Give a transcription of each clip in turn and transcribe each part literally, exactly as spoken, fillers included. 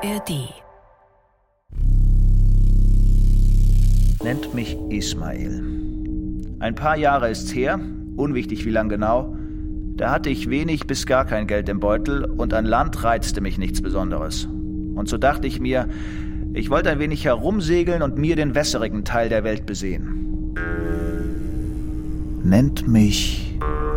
A R D. Nennt mich Ismail. Ein paar Jahre ist's her, unwichtig wie lang genau. Da hatte ich wenig bis gar kein Geld im Beutel und an Land reizte mich nichts Besonderes. Und so dachte ich mir, ich wollte ein wenig herumsegeln und mir den wässrigen Teil der Welt besehen. Nennt mich...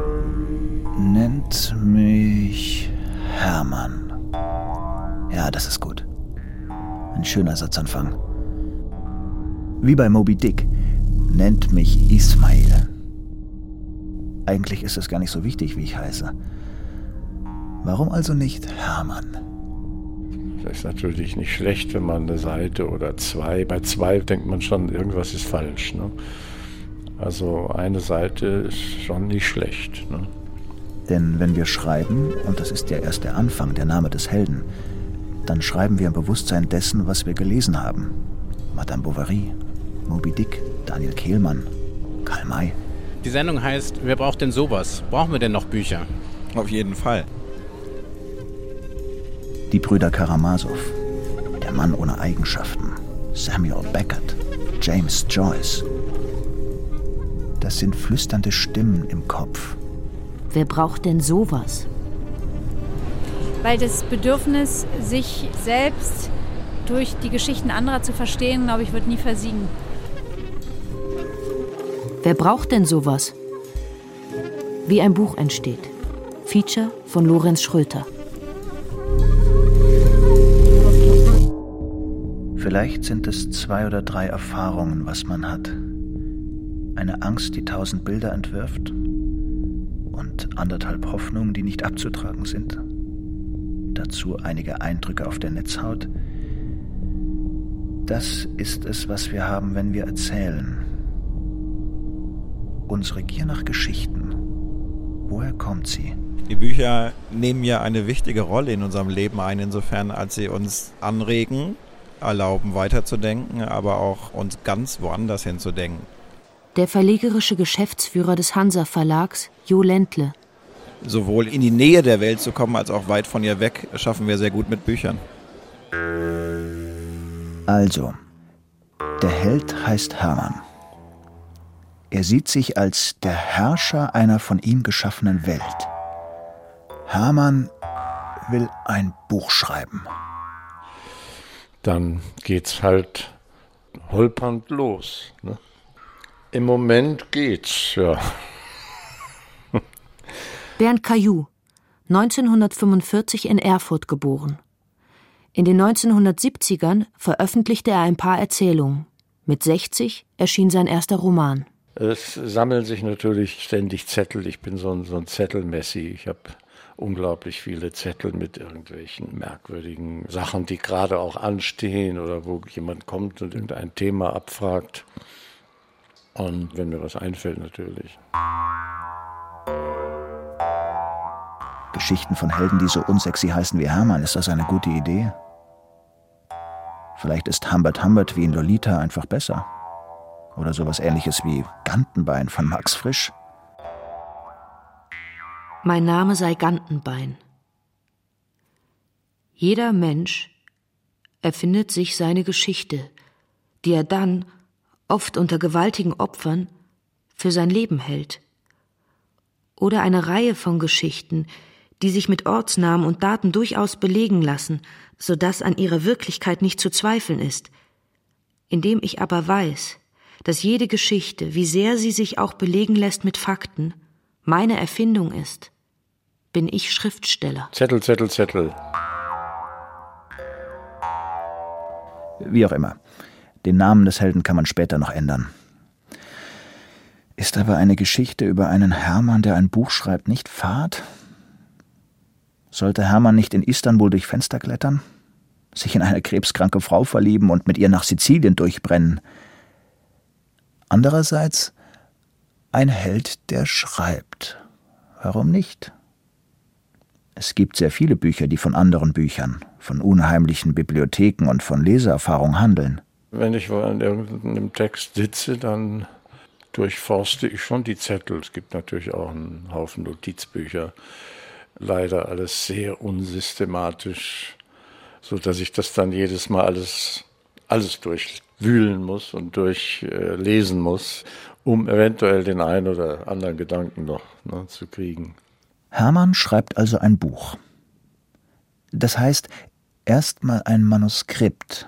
Nennt mich... Hermann. Ja, das ist gut. Ein schöner Satzanfang. Wie bei Moby Dick. Nennt mich Ismail. Eigentlich ist es gar nicht so wichtig, wie ich heiße. Warum also nicht Hermann? Das ist natürlich nicht schlecht, wenn man eine Seite oder zwei, bei zwei denkt man schon, irgendwas ist falsch. Ne? Also eine Seite ist schon nicht schlecht. Ne? Denn wenn wir schreiben, und das ist ja erst der Anfang, der Name des Helden, dann schreiben wir im Bewusstsein dessen, was wir gelesen haben. Madame Bovary, Moby Dick, Daniel Kehlmann, Karl May. Die Sendung heißt, wer braucht denn sowas? Brauchen wir denn noch Bücher? Auf jeden Fall. Die Brüder Karamasow, der Mann ohne Eigenschaften, Samuel Beckett, James Joyce. Das sind flüsternde Stimmen im Kopf. Wer braucht denn sowas? Weil das Bedürfnis, sich selbst durch die Geschichten anderer zu verstehen, glaube ich, wird nie versiegen. Wer braucht denn sowas? Wie ein Buch entsteht. Feature von Lorenz Schröter. Vielleicht sind es zwei oder drei Erfahrungen, was man hat. Eine Angst, die tausend Bilder entwirft, und anderthalb Hoffnungen, die nicht abzutragen sind. Dazu einige Eindrücke auf der Netzhaut. Das ist es, was wir haben, wenn wir erzählen. Unsere Gier nach Geschichten. Woher kommt sie? Die Bücher nehmen ja eine wichtige Rolle in unserem Leben ein, insofern als sie uns anregen, erlauben weiterzudenken, aber auch uns ganz woanders hinzudenken. Der verlegerische Geschäftsführer des Hansa-Verlags, Jo Ländle. Sowohl in die Nähe der Welt zu kommen, als auch weit von ihr weg, schaffen wir sehr gut mit Büchern. Also, der Held heißt Hermann. Er sieht sich als der Herrscher einer von ihm geschaffenen Welt. Hermann will ein Buch schreiben. Dann geht's halt holpernd los. Ne? Im Moment geht's, ja. Bernd Caillou, neunzehnhundertfünfundvierzig in Erfurt geboren. In den neunzehnhundertsiebzigern veröffentlichte er ein paar Erzählungen. Mit sechzig erschien sein erster Roman. Es sammeln sich natürlich ständig Zettel. Ich bin so ein, so ein Zettelmessi. Ich habe unglaublich viele Zettel mit irgendwelchen merkwürdigen Sachen, die gerade auch anstehen oder wo jemand kommt und irgendein Thema abfragt. Und wenn mir was einfällt, natürlich. Geschichten von Helden, die so unsexy heißen wie Hermann, ist das eine gute Idee? Vielleicht ist Humbert Humbert wie in Lolita einfach besser. Oder sowas Ähnliches wie Gantenbein von Max Frisch. Mein Name sei Gantenbein. Jeder Mensch erfindet sich seine Geschichte, die er dann, oft unter gewaltigen Opfern, für sein Leben hält. Oder eine Reihe von Geschichten, die sich mit Ortsnamen und Daten durchaus belegen lassen, sodass an ihrer Wirklichkeit nicht zu zweifeln ist. Indem ich aber weiß, dass jede Geschichte, wie sehr sie sich auch belegen lässt mit Fakten, meine Erfindung ist, bin ich Schriftsteller. Zettel, Zettel, Zettel. Wie auch immer. Den Namen des Helden kann man später noch ändern. Ist aber eine Geschichte über einen Hermann, der ein Buch schreibt, nicht fad? Sollte Hermann nicht in Istanbul durch Fenster klettern, sich in eine krebskranke Frau verlieben und mit ihr nach Sizilien durchbrennen? Andererseits ein Held, der schreibt. Warum nicht? Es gibt sehr viele Bücher, die von anderen Büchern, von unheimlichen Bibliotheken und von Leseerfahrung handeln. Wenn ich an irgendeinem Text sitze, dann durchforste ich schon die Zettel. Es gibt natürlich auch einen Haufen Notizbücher. Leider alles sehr unsystematisch sodass ich das dann jedes Mal alles, alles durchwühlen muss und durchlesen äh, muss, um eventuell den einen oder anderen Gedanken noch ne, zu kriegen. Hermann schreibt also ein Buch. Das heißt, erstmal ein Manuskript,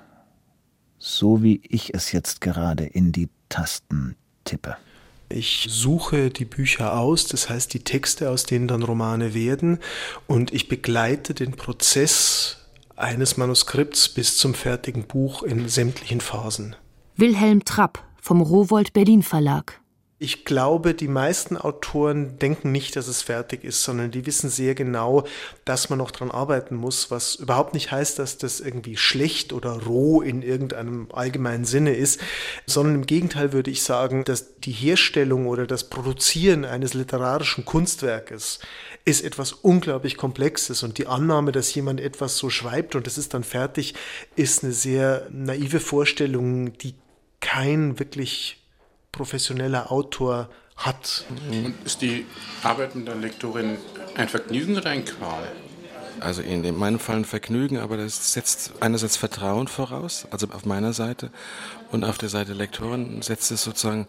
so wie ich es jetzt gerade in die Tasten tippe. Ich suche die Bücher aus, das heißt die Texte, aus denen dann Romane werden, und ich begleite den Prozess eines Manuskripts bis zum fertigen Buch in sämtlichen Phasen. Wilhelm Trapp vom Rowohlt Berlin Verlag. Ich glaube, die meisten Autoren denken nicht, dass es fertig ist, sondern die wissen sehr genau, dass man noch dran arbeiten muss, was überhaupt nicht heißt, dass das irgendwie schlecht oder roh in irgendeinem allgemeinen Sinne ist, sondern im Gegenteil würde ich sagen, dass die Herstellung oder das Produzieren eines literarischen Kunstwerkes ist etwas unglaublich Komplexes, und die Annahme, dass jemand etwas so schreibt und es ist dann fertig, ist eine sehr naive Vorstellung, die kein wirklich professioneller Autor hat. Und ist die Arbeit mit der Lektorin ein Vergnügen oder ein Qual? Also in meinem Fall ein Vergnügen, aber das setzt einerseits Vertrauen voraus, also auf meiner Seite, und auf der Seite der Lektorin setzt es sozusagen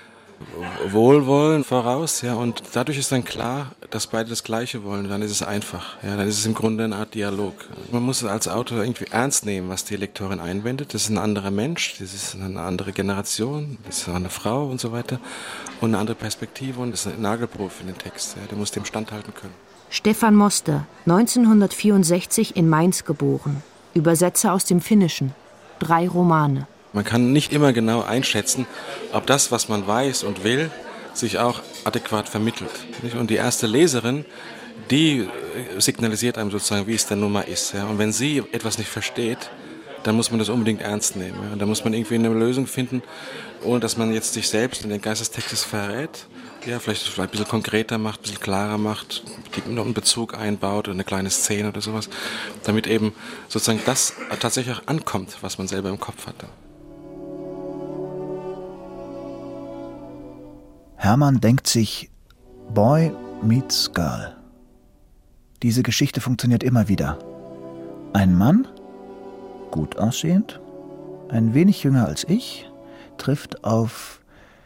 Wohlwollen voraus, ja, und dadurch ist dann klar, dass beide das Gleiche wollen, dann ist es einfach, ja, dann ist es im Grunde eine Art Dialog. Man muss es als Autor irgendwie ernst nehmen, was die Lektorin einwendet. Das ist ein anderer Mensch, das ist eine andere Generation, das ist eine Frau und so weiter und eine andere Perspektive, und das ist ein Nagelprobe für den Text, ja, der muss dem standhalten können. Stefan Moster, neunzehnhundertvierundsechzig in Mainz geboren, Übersetzer aus dem Finnischen, drei Romane. Man kann nicht immer genau einschätzen, ob das, was man weiß und will, sich auch adäquat vermittelt. Und die erste Leserin, die signalisiert einem sozusagen, wie es denn nun mal ist. Und wenn sie etwas nicht versteht, dann muss man das unbedingt ernst nehmen. Und da muss man irgendwie eine Lösung finden, ohne dass man jetzt sich selbst in den Geist des Textes verrät. Ja, vielleicht ein bisschen konkreter macht, ein bisschen klarer macht, noch einen Bezug einbaut oder eine kleine Szene oder sowas, damit eben sozusagen das tatsächlich auch ankommt, was man selber im Kopf hatte. Hermann denkt sich, Boy meets Girl. Diese Geschichte funktioniert immer wieder. Ein Mann, gut aussehend, ein wenig jünger als ich, trifft auf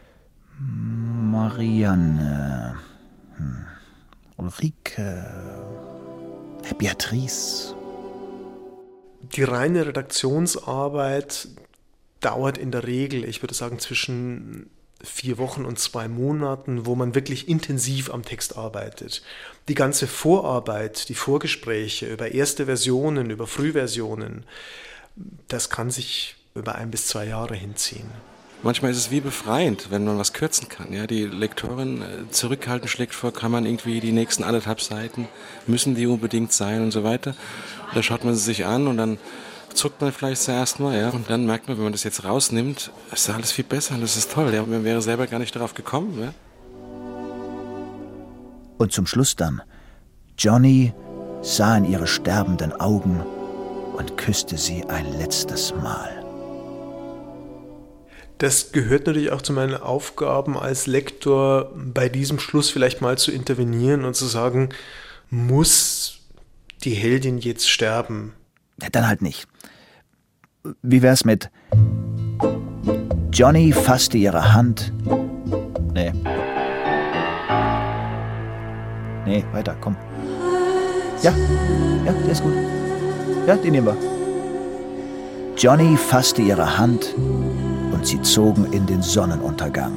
Marianne, hm, Ulrike, Beatrice. Die reine Redaktionsarbeit dauert in der Regel, ich würde sagen, zwischen vier Wochen und zwei Monaten, wo man wirklich intensiv am Text arbeitet. Die ganze Vorarbeit, die Vorgespräche über erste Versionen, über Frühversionen, das kann sich über ein bis zwei Jahre hinziehen. Manchmal ist es wie befreiend, wenn man was kürzen kann. Ja, die Lektorin zurückhaltend schlägt vor, kann man irgendwie die nächsten anderthalb Seiten, müssen die unbedingt sein und so weiter. Da schaut man sie sich an und dann zuckt man vielleicht zuerst mal, ja, und dann merkt man, wenn man das jetzt rausnimmt, ist alles viel besser und das ist toll. Ja. Man wäre selber gar nicht darauf gekommen. Ja. Und zum Schluss dann, Johnny sah in ihre sterbenden Augen und küsste sie ein letztes Mal. Das gehört natürlich auch zu meinen Aufgaben als Lektor, bei diesem Schluss vielleicht mal zu intervenieren und zu sagen, muss die Heldin jetzt sterben? Dann halt nicht. Wie wär's mit Johnny fasste ihre Hand. Nee. Nee, weiter, komm. Ja, ja, der ist gut. Ja, den nehmen wir. Johnny fasste ihre Hand und sie zogen in den Sonnenuntergang.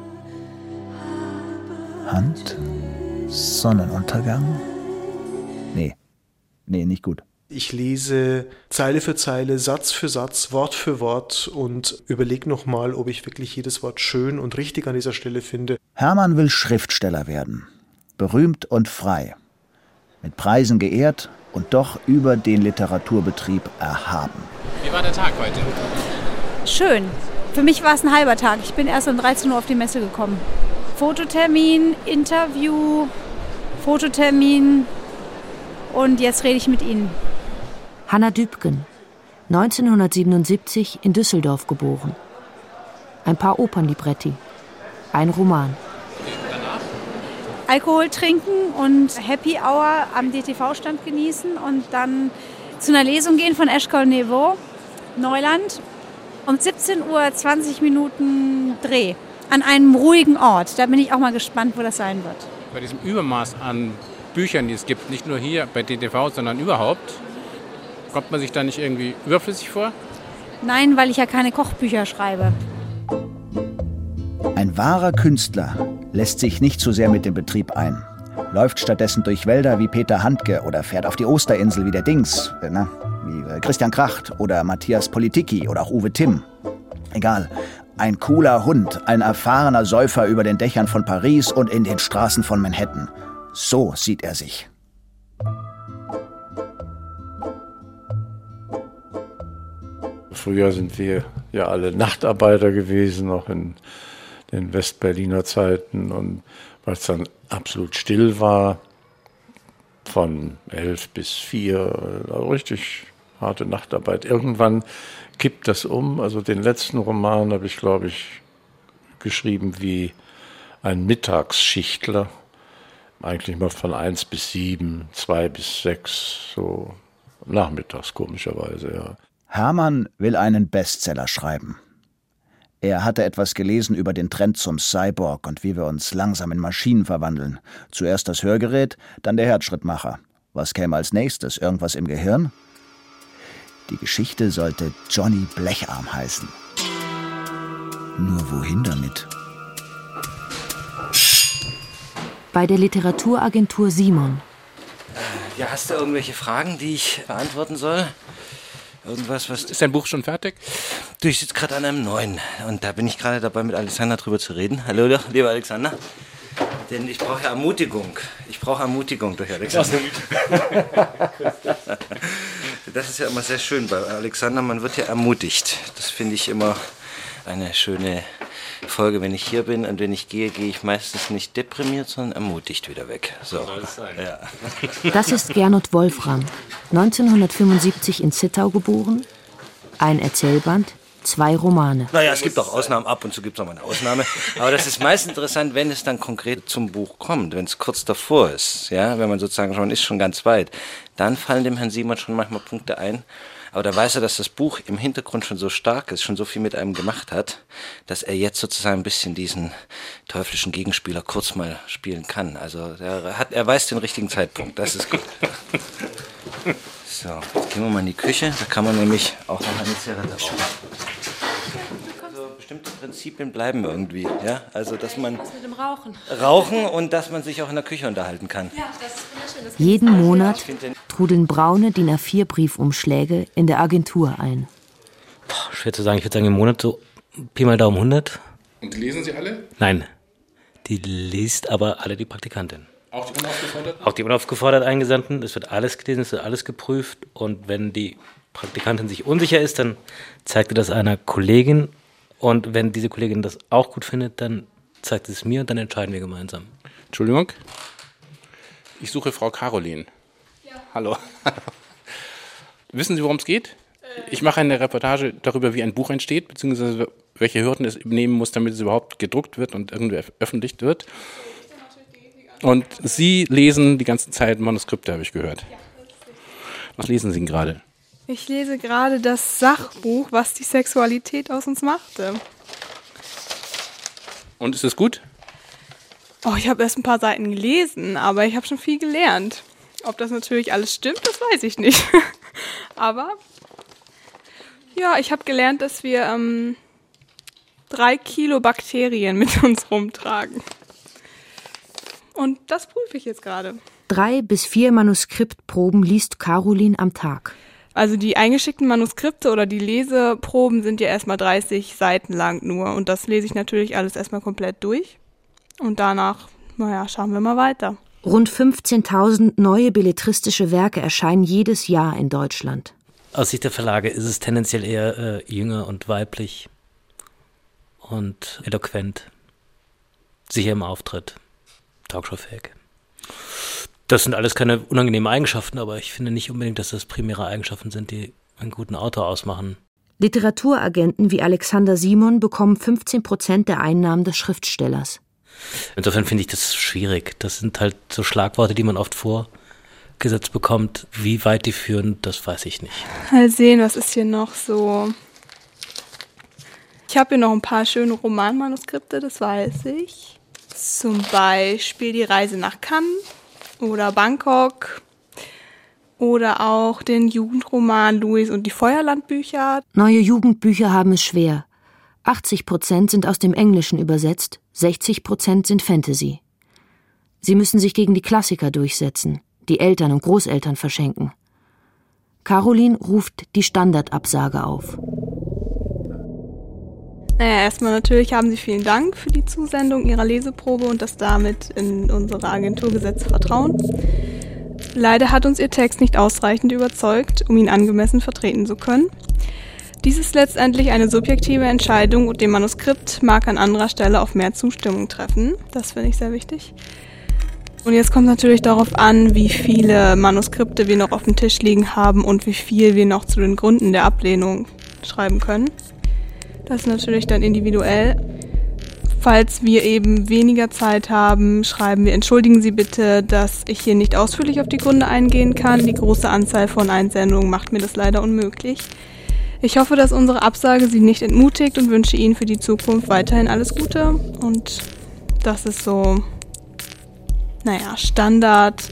Hand? Sonnenuntergang? Nee. Nee, nicht gut. Ich lese Zeile für Zeile, Satz für Satz, Wort für Wort und überlege nochmal, ob ich wirklich jedes Wort schön und richtig an dieser Stelle finde. Hermann will Schriftsteller werden. Berühmt und frei. Mit Preisen geehrt und doch über den Literaturbetrieb erhaben. Wie war der Tag heute? Schön. Für mich war es ein halber Tag. Ich bin erst um dreizehn Uhr auf die Messe gekommen. Fototermin, Interview, Fototermin und jetzt rede ich mit Ihnen. Hanna Dübken, neunzehnhundertsiebenundsiebzig in Düsseldorf geboren. Ein paar Opernlibretti, ein Roman. Alkohol trinken und Happy Hour am D T V-Stand genießen und dann zu einer Lesung gehen von Eshkol-Nevo, Neuland, um siebzehn Uhr zwanzig Minuten Dreh an einem ruhigen Ort. Da bin ich auch mal gespannt, wo das sein wird. Bei diesem Übermaß an Büchern, die es gibt, nicht nur hier bei D T V, sondern überhaupt, kommt man sich da nicht irgendwie überflüssig vor? Nein, weil ich ja keine Kochbücher schreibe. Ein wahrer Künstler lässt sich nicht so sehr mit dem Betrieb ein. Läuft stattdessen durch Wälder wie Peter Handke oder fährt auf die Osterinsel wie der Dings, na, wie Christian Kracht oder Matthias Politicki oder auch Uwe Timm. Egal, ein cooler Hund, ein erfahrener Säufer über den Dächern von Paris und in den Straßen von Manhattan. So sieht er sich. Früher sind wir ja alle Nachtarbeiter gewesen, auch in den Westberliner Zeiten. Und weil es dann absolut still war, von elf bis vier, also richtig harte Nachtarbeit. Irgendwann kippt das um. Also den letzten Roman habe ich, glaube ich, geschrieben wie ein Mittagsschichtler. Eigentlich mal von eins bis sieben, zwei bis sechs, so nachmittags komischerweise, ja. Hermann will einen Bestseller schreiben. Er hatte etwas gelesen über den Trend zum Cyborg und wie wir uns langsam in Maschinen verwandeln. Zuerst das Hörgerät, dann der Herzschrittmacher. Was käme als nächstes? Irgendwas im Gehirn? Die Geschichte sollte Johnny Blecharm heißen. Nur wohin damit? Bei der Literaturagentur Simon. Ja, hast du irgendwelche Fragen, die ich beantworten soll? Irgendwas, was... Ist dein Buch schon fertig? Du, ich sitze gerade an einem neuen. Und da bin ich gerade dabei, mit Alexander drüber zu reden. Hallo, lieber Alexander. Denn ich brauche Ermutigung. Ich brauche Ermutigung durch Alexander. Das ist ja immer sehr schön bei Alexander. Man wird ja ermutigt. Das finde ich immer eine schöne Folge. Wenn ich hier bin und wenn ich gehe, gehe ich meistens nicht deprimiert, sondern ermutigt wieder weg. So. Ja. Das ist Gernot Wolfram, neunzehnhundertfünfundsiebzig in Zittau geboren, ein Erzählband, zwei Romane. Naja, es gibt auch Ausnahmen, ab und zu gibt es auch mal eine Ausnahme. Aber das ist meist interessant, wenn es dann konkret zum Buch kommt, wenn es kurz davor ist, ja, wenn man sozusagen schon ist, schon ganz weit, dann fallen dem Herrn Simon schon manchmal Punkte ein. Aber da weiß er, dass das Buch im Hintergrund schon so stark ist, schon so viel mit einem gemacht hat, dass er jetzt sozusagen ein bisschen diesen teuflischen Gegenspieler kurz mal spielen kann. Also er, hat, er weiß den richtigen Zeitpunkt, das ist gut. So, jetzt gehen wir mal in die Küche, da kann man nämlich auch noch eine Zigarette rauchen. Also bestimmte Prinzipien bleiben irgendwie, ja, also dass man Was mit dem Rauchen? rauchen und dass man sich auch in der Küche unterhalten kann. Ja, das ist wunderschön. Das Jeden Monat trudeln braune D I N A vier Briefumschläge in der Agentur ein. Boah, schwer zu sagen, ich würde sagen im Monat so Pi mal Daumen hundert. Und lesen Sie alle? Nein, die liest aber alle die Praktikantin. Auch die unaufgeforderten? Auch die unaufgefordert Eingesandten, es wird alles gelesen, es wird alles geprüft und wenn die Praktikantin sich unsicher ist, dann zeigt sie das einer Kollegin und wenn diese Kollegin das auch gut findet, dann zeigt sie es mir und dann entscheiden wir gemeinsam. Entschuldigung, ich suche Frau Caroline. Ja. Hallo. Wissen Sie, worum es geht? Ich mache eine Reportage darüber, wie ein Buch entsteht, beziehungsweise welche Hürden es nehmen muss, damit es überhaupt gedruckt wird und irgendwie veröffentlicht wird. Und Sie lesen die ganze Zeit Manuskripte, habe ich gehört. Was lesen Sie gerade? Ich lese gerade das Sachbuch, was die Sexualität aus uns machte. Und ist es gut? Oh, ich habe erst ein paar Seiten gelesen, aber ich habe schon viel gelernt. Ob das natürlich alles stimmt, das weiß ich nicht. Aber ja, ich habe gelernt, dass wir ähm, drei Kilo Bakterien mit uns rumtragen. Und das prüfe ich jetzt gerade. Drei bis vier Manuskriptproben liest Caroline am Tag. Also die eingeschickten Manuskripte oder die Leseproben sind ja erstmal dreißig Seiten lang nur. Und das lese ich natürlich alles erstmal komplett durch. Und danach, naja, schauen wir mal weiter. Rund fünfzehntausend neue belletristische Werke erscheinen jedes Jahr in Deutschland. Aus Sicht der Verlage ist es tendenziell eher äh, jünger und weiblich und eloquent, sicher im Auftritt, talkshowfähig. Das sind alles keine unangenehmen Eigenschaften, aber ich finde nicht unbedingt, dass das primäre Eigenschaften sind, die einen guten Autor ausmachen. Literaturagenten wie Alexander Simon bekommen fünfzehn Prozent der Einnahmen des Schriftstellers. Insofern finde ich das schwierig. Das sind halt so Schlagworte, die man oft aufgesetzt bekommt. Wie weit die führen, das weiß ich nicht. Mal sehen, was ist hier noch so. Ich habe hier noch ein paar schöne Romanmanuskripte, das weiß ich. Zum Beispiel Die Reise nach Cannes oder Bangkok oder auch den Jugendroman Louis und die Feuerlandbücher. Neue Jugendbücher haben es schwer. achtzig Prozent sind aus dem Englischen übersetzt, sechzig Prozent sind Fantasy. Sie müssen sich gegen die Klassiker durchsetzen, die Eltern und Großeltern verschenken. Caroline ruft die Standardabsage auf. Naja, erstmal natürlich haben Sie vielen Dank für die Zusendung Ihrer Leseprobe und das damit in unsere Agentur gesetzte Vertrauen. Leider hat uns Ihr Text nicht ausreichend überzeugt, um ihn angemessen vertreten zu können. Dies ist letztendlich eine subjektive Entscheidung und dem Manuskript mag an anderer Stelle auf mehr Zustimmung treffen. Das finde ich sehr wichtig. Und jetzt kommt natürlich darauf an, wie viele Manuskripte wir noch auf dem Tisch liegen haben und wie viel wir noch zu den Gründen der Ablehnung schreiben können. Das ist natürlich dann individuell. Falls wir eben weniger Zeit haben, schreiben wir, entschuldigen Sie bitte, dass ich hier nicht ausführlich auf die Gründe eingehen kann. Die große Anzahl von Einsendungen macht mir das leider unmöglich. Ich hoffe, dass unsere Absage Sie nicht entmutigt und wünsche Ihnen für die Zukunft weiterhin alles Gute. Und das ist so, naja, Standard.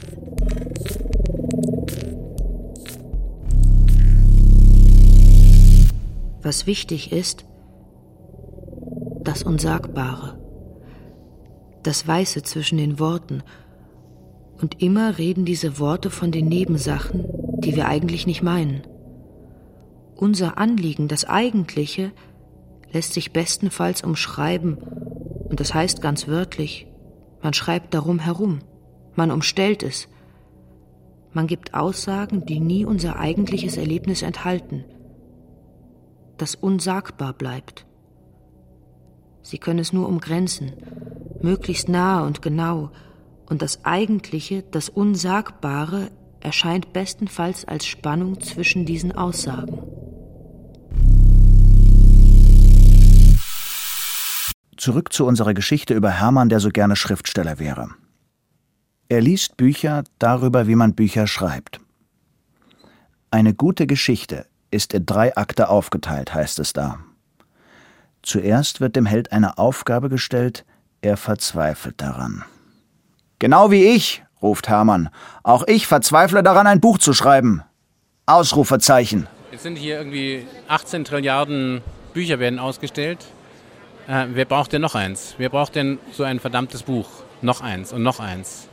Was wichtig ist, das Unsagbare, das Weiße zwischen den Worten. Und immer reden diese Worte von den Nebensachen, die wir eigentlich nicht meinen. Unser Anliegen, das Eigentliche, lässt sich bestenfalls umschreiben. Und das heißt ganz wörtlich, man schreibt darum herum, man umstellt es. Man gibt Aussagen, die nie unser eigentliches Erlebnis enthalten. Das unsagbar bleibt. Sie können es nur umgrenzen, möglichst nahe und genau, und das Eigentliche, das Unsagbare, erscheint bestenfalls als Spannung zwischen diesen Aussagen. Zurück zu unserer Geschichte über Hermann, der so gerne Schriftsteller wäre. Er liest Bücher darüber, wie man Bücher schreibt. Eine gute Geschichte ist in drei Akte aufgeteilt, heißt es da. Zuerst wird dem Held eine Aufgabe gestellt, er verzweifelt daran. Genau wie ich, ruft Hermann. Auch ich verzweifle daran, ein Buch zu schreiben. Ausrufezeichen. Es sind hier irgendwie achtzehn Trilliarden Bücher werden ausgestellt. Äh, wer braucht denn noch eins? Wer braucht denn so ein verdammtes Buch? Noch eins und noch eins.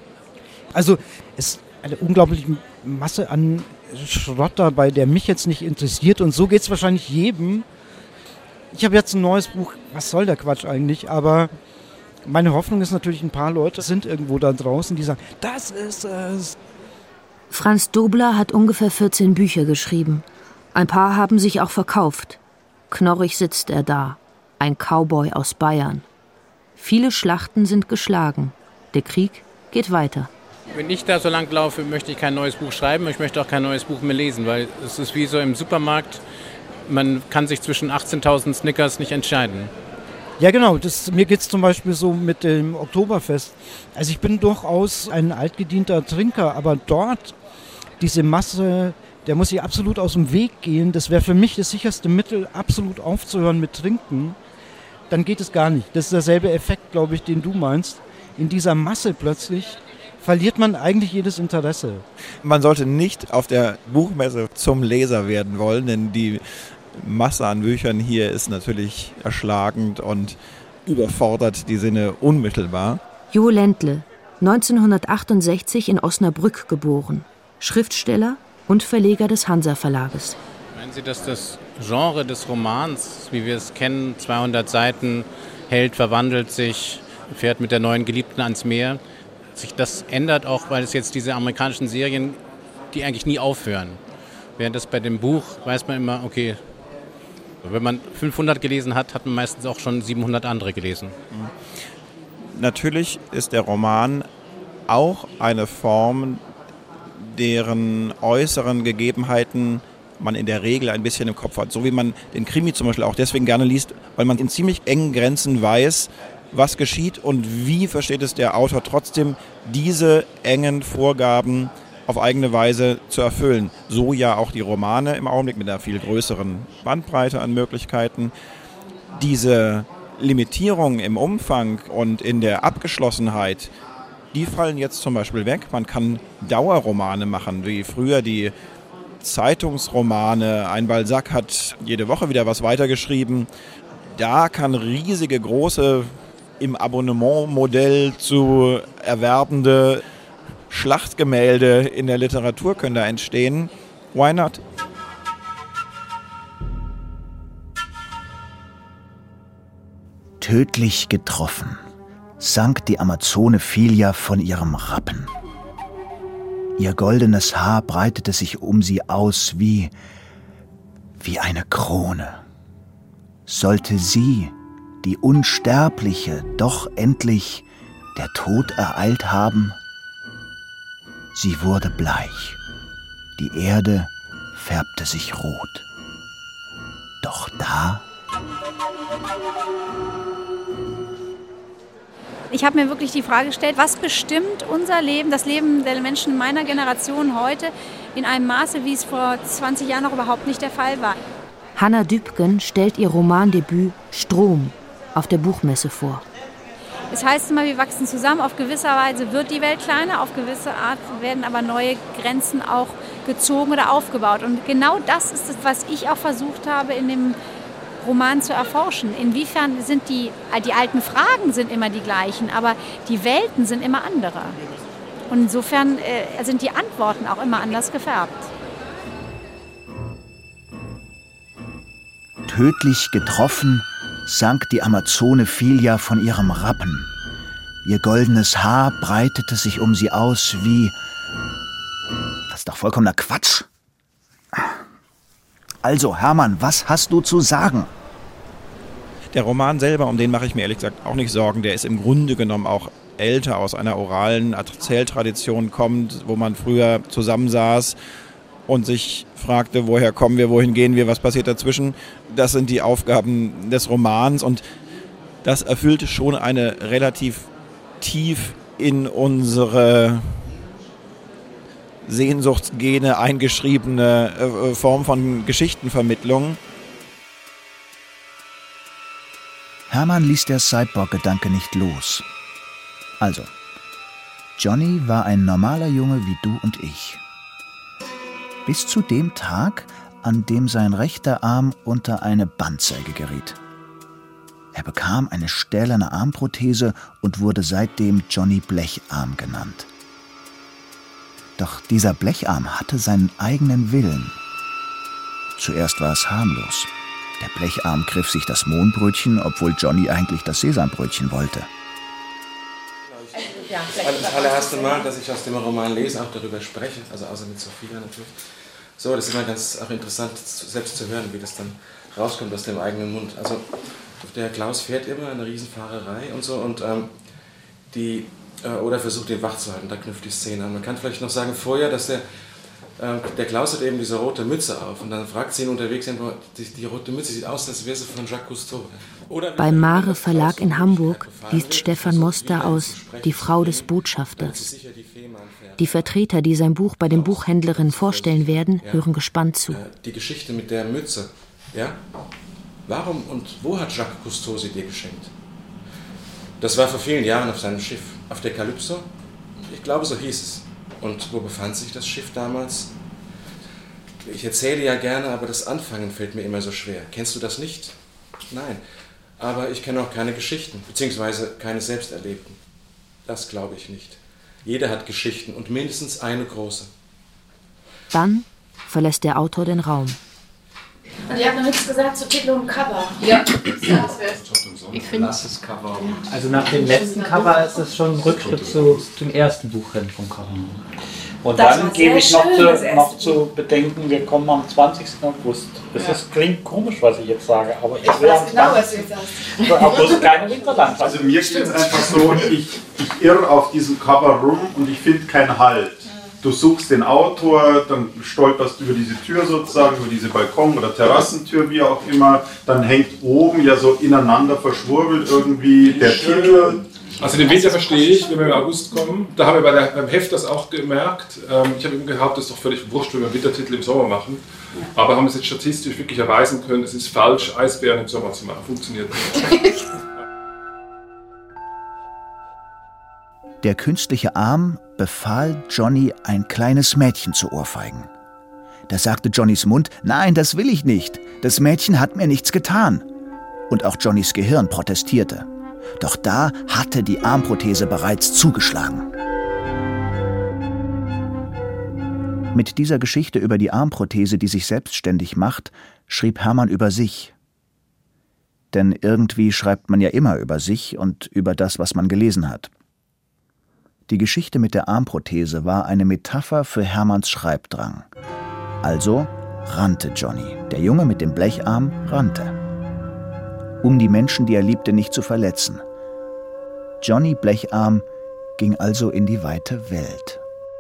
Also es ist eine unglaubliche Masse an Schrott dabei, der mich jetzt nicht interessiert. Und so geht es wahrscheinlich jedem. Ich habe jetzt ein neues Buch, was soll der Quatsch eigentlich, aber meine Hoffnung ist natürlich, ein paar Leute sind irgendwo da draußen, die sagen, das ist es. Franz Dobler hat ungefähr vierzehn Bücher geschrieben. Ein paar haben sich auch verkauft. Knorrig sitzt er da, ein Cowboy aus Bayern. Viele Schlachten sind geschlagen. Der Krieg geht weiter. Wenn ich da so lang laufe, möchte ich kein neues Buch schreiben, ich möchte auch kein neues Buch mehr lesen, weil es ist wie so im Supermarkt, man kann sich zwischen achtzehntausend Snickers nicht entscheiden. Ja genau, das, mir geht es zum Beispiel so mit dem Oktoberfest. Also ich bin durchaus ein altgedienter Trinker, aber dort diese Masse, der muss sich absolut aus dem Weg gehen. Das wäre für mich das sicherste Mittel, absolut aufzuhören mit Trinken. Dann geht es gar nicht. Das ist derselbe Effekt, glaube ich, den du meinst. In dieser Masse plötzlich verliert man eigentlich jedes Interesse. Man sollte nicht auf der Buchmesse zum Leser werden wollen, denn die Masse an Büchern hier ist natürlich erschlagend und überfordert die Sinne unmittelbar. Jo Ländle, neunzehnhundertachtundsechzig in Osnabrück geboren, Schriftsteller und Verleger des Hansa-Verlages. Meinen Sie, dass das Genre des Romans, wie wir es kennen, zweihundert Seiten, Held verwandelt sich, fährt mit der neuen Geliebten ans Meer, sich das ändert auch, weil es jetzt diese amerikanischen Serien, die eigentlich nie aufhören. Während das bei dem Buch, weiß man immer, okay, wenn man fünfhundert gelesen hat, hat man meistens auch schon siebenhundert andere gelesen. Natürlich ist der Roman auch eine Form, deren äußeren Gegebenheiten man in der Regel ein bisschen im Kopf hat. So wie man den Krimi zum Beispiel auch deswegen gerne liest, weil man in ziemlich engen Grenzen weiß, was geschieht und wie versteht es der Autor trotzdem, diese engen Vorgaben auf eigene Weise zu erfüllen. So ja auch die Romane im Augenblick mit einer viel größeren Bandbreite an Möglichkeiten. Diese Limitierungen im Umfang und in der Abgeschlossenheit, die fallen jetzt zum Beispiel weg. Man kann Dauerromane machen, wie früher die Zeitungsromane. Ein Balzac hat jede Woche wieder was weitergeschrieben. Da kann riesige, große, im Abonnementmodell zu erwerbende Schlachtgemälde in der Literatur können da entstehen. Why not? Tödlich getroffen sank die Amazone Filia von ihrem Rappen. Ihr goldenes Haar breitete sich um sie aus wie, wie eine Krone. Sollte sie, die Unsterbliche, doch endlich der Tod ereilt haben? Sie wurde bleich. Die Erde färbte sich rot. Doch da... Ich habe mir wirklich die Frage gestellt, was bestimmt unser Leben, das Leben der Menschen meiner Generation heute in einem Maße, wie es vor zwanzig Jahren noch überhaupt nicht der Fall war. Hannah Dübken stellt ihr Romandebüt Strom auf der Buchmesse vor. Es heißt immer, wir wachsen zusammen. Auf gewisse Weise wird die Welt kleiner, auf gewisse Art werden aber neue Grenzen auch gezogen oder aufgebaut. Und genau das ist es, was ich auch versucht habe, in dem Roman zu erforschen. Inwiefern sind die, die alten Fragen sind immer die gleichen, aber die Welten sind immer andere. Und insofern äh, sind die Antworten auch immer anders gefärbt. Tödlich getroffen sank die Amazone Filia von ihrem Rappen. Ihr goldenes Haar breitete sich um sie aus wie... Das ist doch vollkommener Quatsch. Also, Hermann, was hast du zu sagen? Der Roman selber, um den mache ich mir ehrlich gesagt auch nicht Sorgen. Der ist im Grunde genommen auch älter, aus einer oralen Erzähltradition kommt, wo man früher zusammensaß und sich fragte, woher kommen wir, wohin gehen wir, was passiert dazwischen. Das sind die Aufgaben des Romans und das erfüllte schon eine relativ tief in unsere Sehnsuchtsgene eingeschriebene äh, Form von Geschichtenvermittlung. Hermann ließ der Cyborg-Gedanke nicht los. Also, Johnny war ein normaler Junge wie du und ich. Bis zu dem Tag, an dem sein rechter Arm unter eine Bandsäge geriet. Er bekam eine stählerne Armprothese und wurde seitdem Johnny Blecharm genannt. Doch dieser Blecharm hatte seinen eigenen Willen. Zuerst war es harmlos. Der Blecharm griff sich das Mohnbrötchen, obwohl Johnny eigentlich das Sesambrötchen wollte. Das allererste Mal, dass ich aus dem Roman lese, auch darüber spreche, also außer mit Sophia natürlich. So, das ist immer ganz auch interessant, selbst zu hören, wie das dann rauskommt aus dem eigenen Mund. Also der Klaus fährt immer eine Riesenfahrerei und so und ähm, die äh, oder versucht ihn wach zu halten, da knüpft die Szene an. Man kann vielleicht noch sagen vorher, dass der äh, der Klaus hat eben diese rote Mütze auf und dann fragt sie ihn unterwegs, die, die rote Mütze sieht aus, als wäre sie von Jacques Cousteau. Oder Beim Mare Verlag in Hamburg liest Stefan Moster aus Die Frau des Botschafters. Die Vertreter, die sein Buch bei den Buchhändlerinnen vorstellen werden, hören gespannt zu. Die Geschichte mit der Mütze, ja? Warum und wo hat Jacques Cousteau sie dir geschenkt? Das war vor vielen Jahren auf seinem Schiff, auf der Calypso. Ich glaube, so hieß es. Und wo befand sich das Schiff damals? Ich erzähle ja gerne, aber das Anfangen fällt mir immer so schwer. Kennst du das nicht? Nein. Aber ich kenne auch keine Geschichten, beziehungsweise keine selbsterlebten. Das glaube ich nicht. Jeder hat Geschichten und mindestens eine große. Dann verlässt der Autor den Raum. Und ihr habt noch nichts gesagt zu Titel und Cover. Ja. Ich finde das Cover. Also nach dem letzten Cover ist es schon ein Rückschritt zu, zum ersten Buch vom Cover. Und das dann gebe ich noch, schön, zu, noch zu bedenken, wir kommen am zwanzigsten August. Das ja. ist, klingt komisch, was ich jetzt sage, aber ich, ich will weiß am genau, was du jetzt sagst. August keine Winterland. Also mir geht es einfach so, ich, ich irre auf diesem Cover rum und ich finde keinen Halt. Du suchst den Autor, dann stolperst du über diese Tür sozusagen, über diese Balkon- oder Terrassentür, wie auch immer. Dann hängt oben ja so ineinander verschwurbelt irgendwie der Titel. Also den Winter verstehe ich, wenn wir im August kommen. Da haben wir bei der, beim Heft das auch gemerkt. Ähm, ich habe eben gehabt, das ist doch völlig wurscht, wenn wir Wintertitel im Sommer machen. Aber haben es jetzt statistisch wirklich erweisen können, es ist falsch, Eisbären im Sommer zu machen. Funktioniert nicht. Der künstliche Arm befahl Johnny, ein kleines Mädchen zu ohrfeigen. Da sagte Johnnys Mund: Nein, das will ich nicht. Das Mädchen hat mir nichts getan. Und auch Johnnys Gehirn protestierte. Doch da hatte die Armprothese bereits zugeschlagen. Mit dieser Geschichte über die Armprothese, die sich selbstständig macht, schrieb Hermann über sich. Denn irgendwie schreibt man ja immer über sich und über das, was man gelesen hat. Die Geschichte mit der Armprothese war eine Metapher für Hermanns Schreibdrang. Also rannte Johnny, der Junge mit dem Blecharm, rannte. Um die Menschen, die er liebte, nicht zu verletzen. Johnny Blecharm ging also in die weite Welt.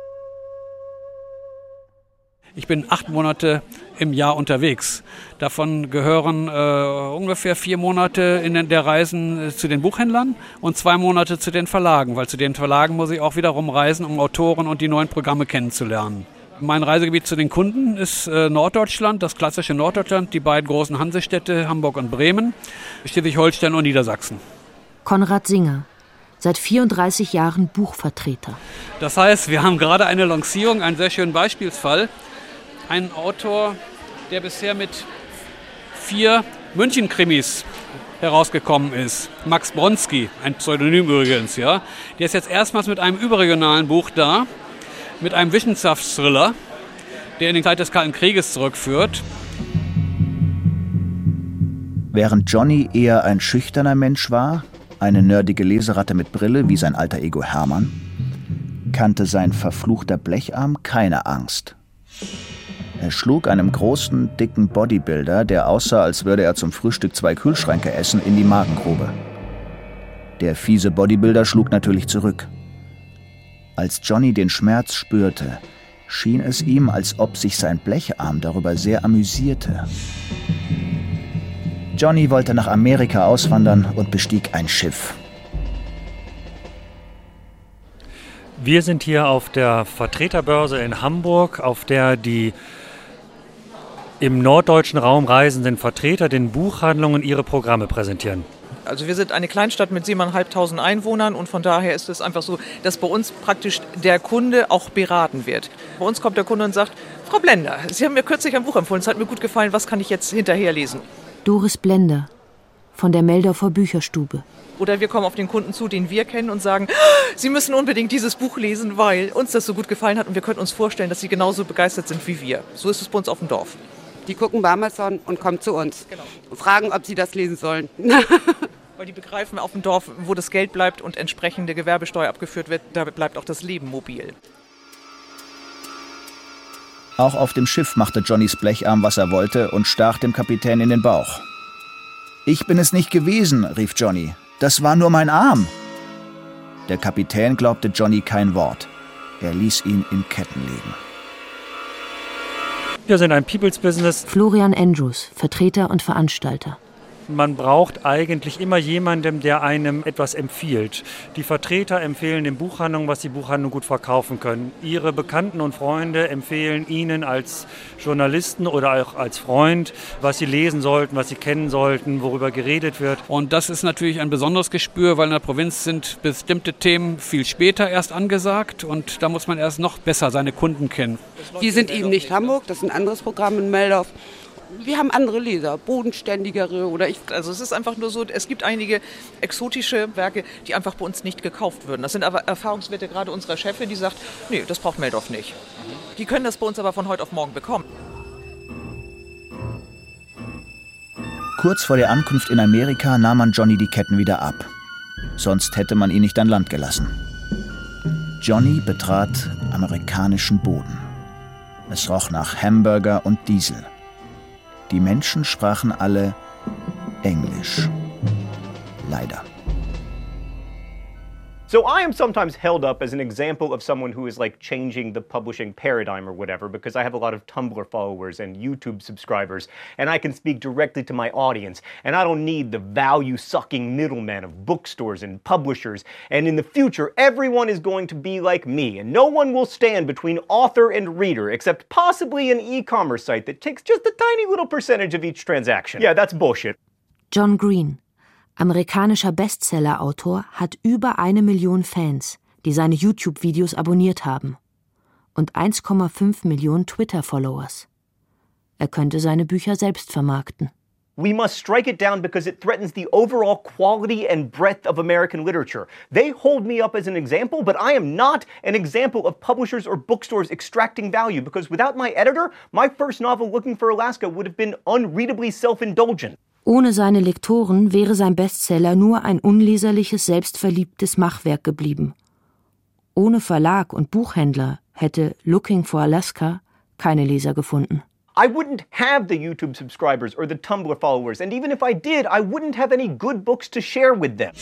Ich bin acht Monate im Jahr unterwegs. Davon gehören äh, ungefähr vier Monate in den, der Reisen zu den Buchhändlern und zwei Monate zu den Verlagen, weil zu den Verlagen muss ich auch wiederum reisen, um Autoren und die neuen Programme kennenzulernen. Mein Reisegebiet zu den Kunden ist äh, Norddeutschland, das klassische Norddeutschland, die beiden großen Hansestädte Hamburg und Bremen, Schleswig-Holstein und Niedersachsen. Konrad Singer, seit vierunddreißig Jahren Buchvertreter. Das heißt, wir haben gerade eine Lancierung, einen sehr schönen Beispielsfall. Ein Autor, der bisher mit vier München-Krimis herausgekommen ist. Max Bronski, ein Pseudonym übrigens, ja. Der ist jetzt erstmals mit einem überregionalen Buch da, mit einem Wissenschaftsthriller, der in die Zeit des Kalten Krieges zurückführt. Während Johnny eher ein schüchterner Mensch war, eine nerdige Leseratte mit Brille wie sein alter Ego Hermann, kannte sein verfluchter Blecharm keine Angst. Er schlug einem großen, dicken Bodybuilder, der aussah, als würde er zum Frühstück zwei Kühlschränke essen, in die Magengrube. Der fiese Bodybuilder schlug natürlich zurück. Als Johnny den Schmerz spürte, schien es ihm, als ob sich sein Blecharm darüber sehr amüsierte. Johnny wollte nach Amerika auswandern und bestieg ein Schiff. Wir sind hier auf der Vertreterbörse in Hamburg, auf der die im norddeutschen Raum reisenden Vertreter den Buchhandlungen ihre Programme präsentieren. Also wir sind eine Kleinstadt mit siebentausendfünfhundert Einwohnern und von daher ist es einfach so, dass bei uns praktisch der Kunde auch beraten wird. Bei uns kommt der Kunde und sagt: Frau Blender, Sie haben mir kürzlich ein Buch empfohlen, es hat mir gut gefallen, was kann ich jetzt hinterher lesen? Doris Blender von der Meldorfer Bücherstube. Oder wir kommen auf den Kunden zu, den wir kennen und sagen: Sie müssen unbedingt dieses Buch lesen, weil uns das so gut gefallen hat und wir können uns vorstellen, dass Sie genauso begeistert sind wie wir. So ist es bei uns auf dem Dorf. Die gucken bei Amazon und kommen zu uns genau. und fragen, ob sie das lesen sollen. Weil die begreifen, auf dem Dorf, wo das Geld bleibt und entsprechende Gewerbesteuer abgeführt wird, da bleibt auch das Leben mobil. Auch auf dem Schiff machte Johnnys Blecharm, was er wollte, und stach dem Kapitän in den Bauch. »Ich bin es nicht gewesen«, rief Johnny. »Das war nur mein Arm.« Der Kapitän glaubte Johnny kein Wort. Er ließ ihn in Ketten legen. Wir sind ein People's Business. Florian Andrews, Vertreter und Veranstalter. Man braucht eigentlich immer jemanden, der einem etwas empfiehlt. Die Vertreter empfehlen den Buchhandlungen, was die Buchhandlungen gut verkaufen können. Ihre Bekannten und Freunde empfehlen Ihnen als Journalisten oder auch als Freund, was Sie lesen sollten, was Sie kennen sollten, worüber geredet wird. Und das ist natürlich ein besonderes Gespür, weil in der Provinz sind bestimmte Themen viel später erst angesagt und da muss man erst noch besser seine Kunden kennen. Die sind eben nicht Hamburg, das ist ein anderes Programm in Meldorf. Wir haben andere Leser, bodenständigere oder ich. Also es ist einfach nur so, es gibt einige exotische Werke, die einfach bei uns nicht gekauft würden. Das sind aber Erfahrungswerte gerade unserer Chefin, die sagt, nee, das braucht Meldorf nicht. Die können das bei uns aber von heute auf morgen bekommen. Kurz vor der Ankunft in Amerika nahm man Johnny die Ketten wieder ab. Sonst hätte man ihn nicht an Land gelassen. Johnny betrat amerikanischen Boden. Es roch nach Hamburger und Diesel. Die Menschen sprachen alle Englisch. Leider. So I am sometimes held up as an example of someone who is like changing the publishing paradigm or whatever, because I have a lot of Tumblr followers and YouTube subscribers, and I can speak directly to my audience, and I don't need the value-sucking middlemen of bookstores and publishers, and in the future everyone is going to be like me, and no one will stand between author and reader, except possibly an e-commerce site that takes just a tiny little percentage of each transaction. Yeah, that's bullshit. John Green, amerikanischer Bestseller-Autor, hat über eine Million Fans, die seine YouTube-Videos abonniert haben. Und eins Komma fünf Millionen Twitter-Followers. Er könnte seine Bücher selbst vermarkten. We must strike it down because it threatens the overall quality and breadth of American literature. They hold me up as an example, but I am not an example of publishers or bookstores extracting value, because without my editor, my first novel, Looking for Alaska, would have been unreadably self-indulgent. Ohne seine Lektoren wäre sein Bestseller nur ein unleserliches, selbstverliebtes Machwerk geblieben. Ohne Verlag und Buchhändler hätte Looking for Alaska keine Leser gefunden. I wouldn't have the YouTube subscribers or the Tumblr followers, and even if I did, I wouldn't have any good books to share with them.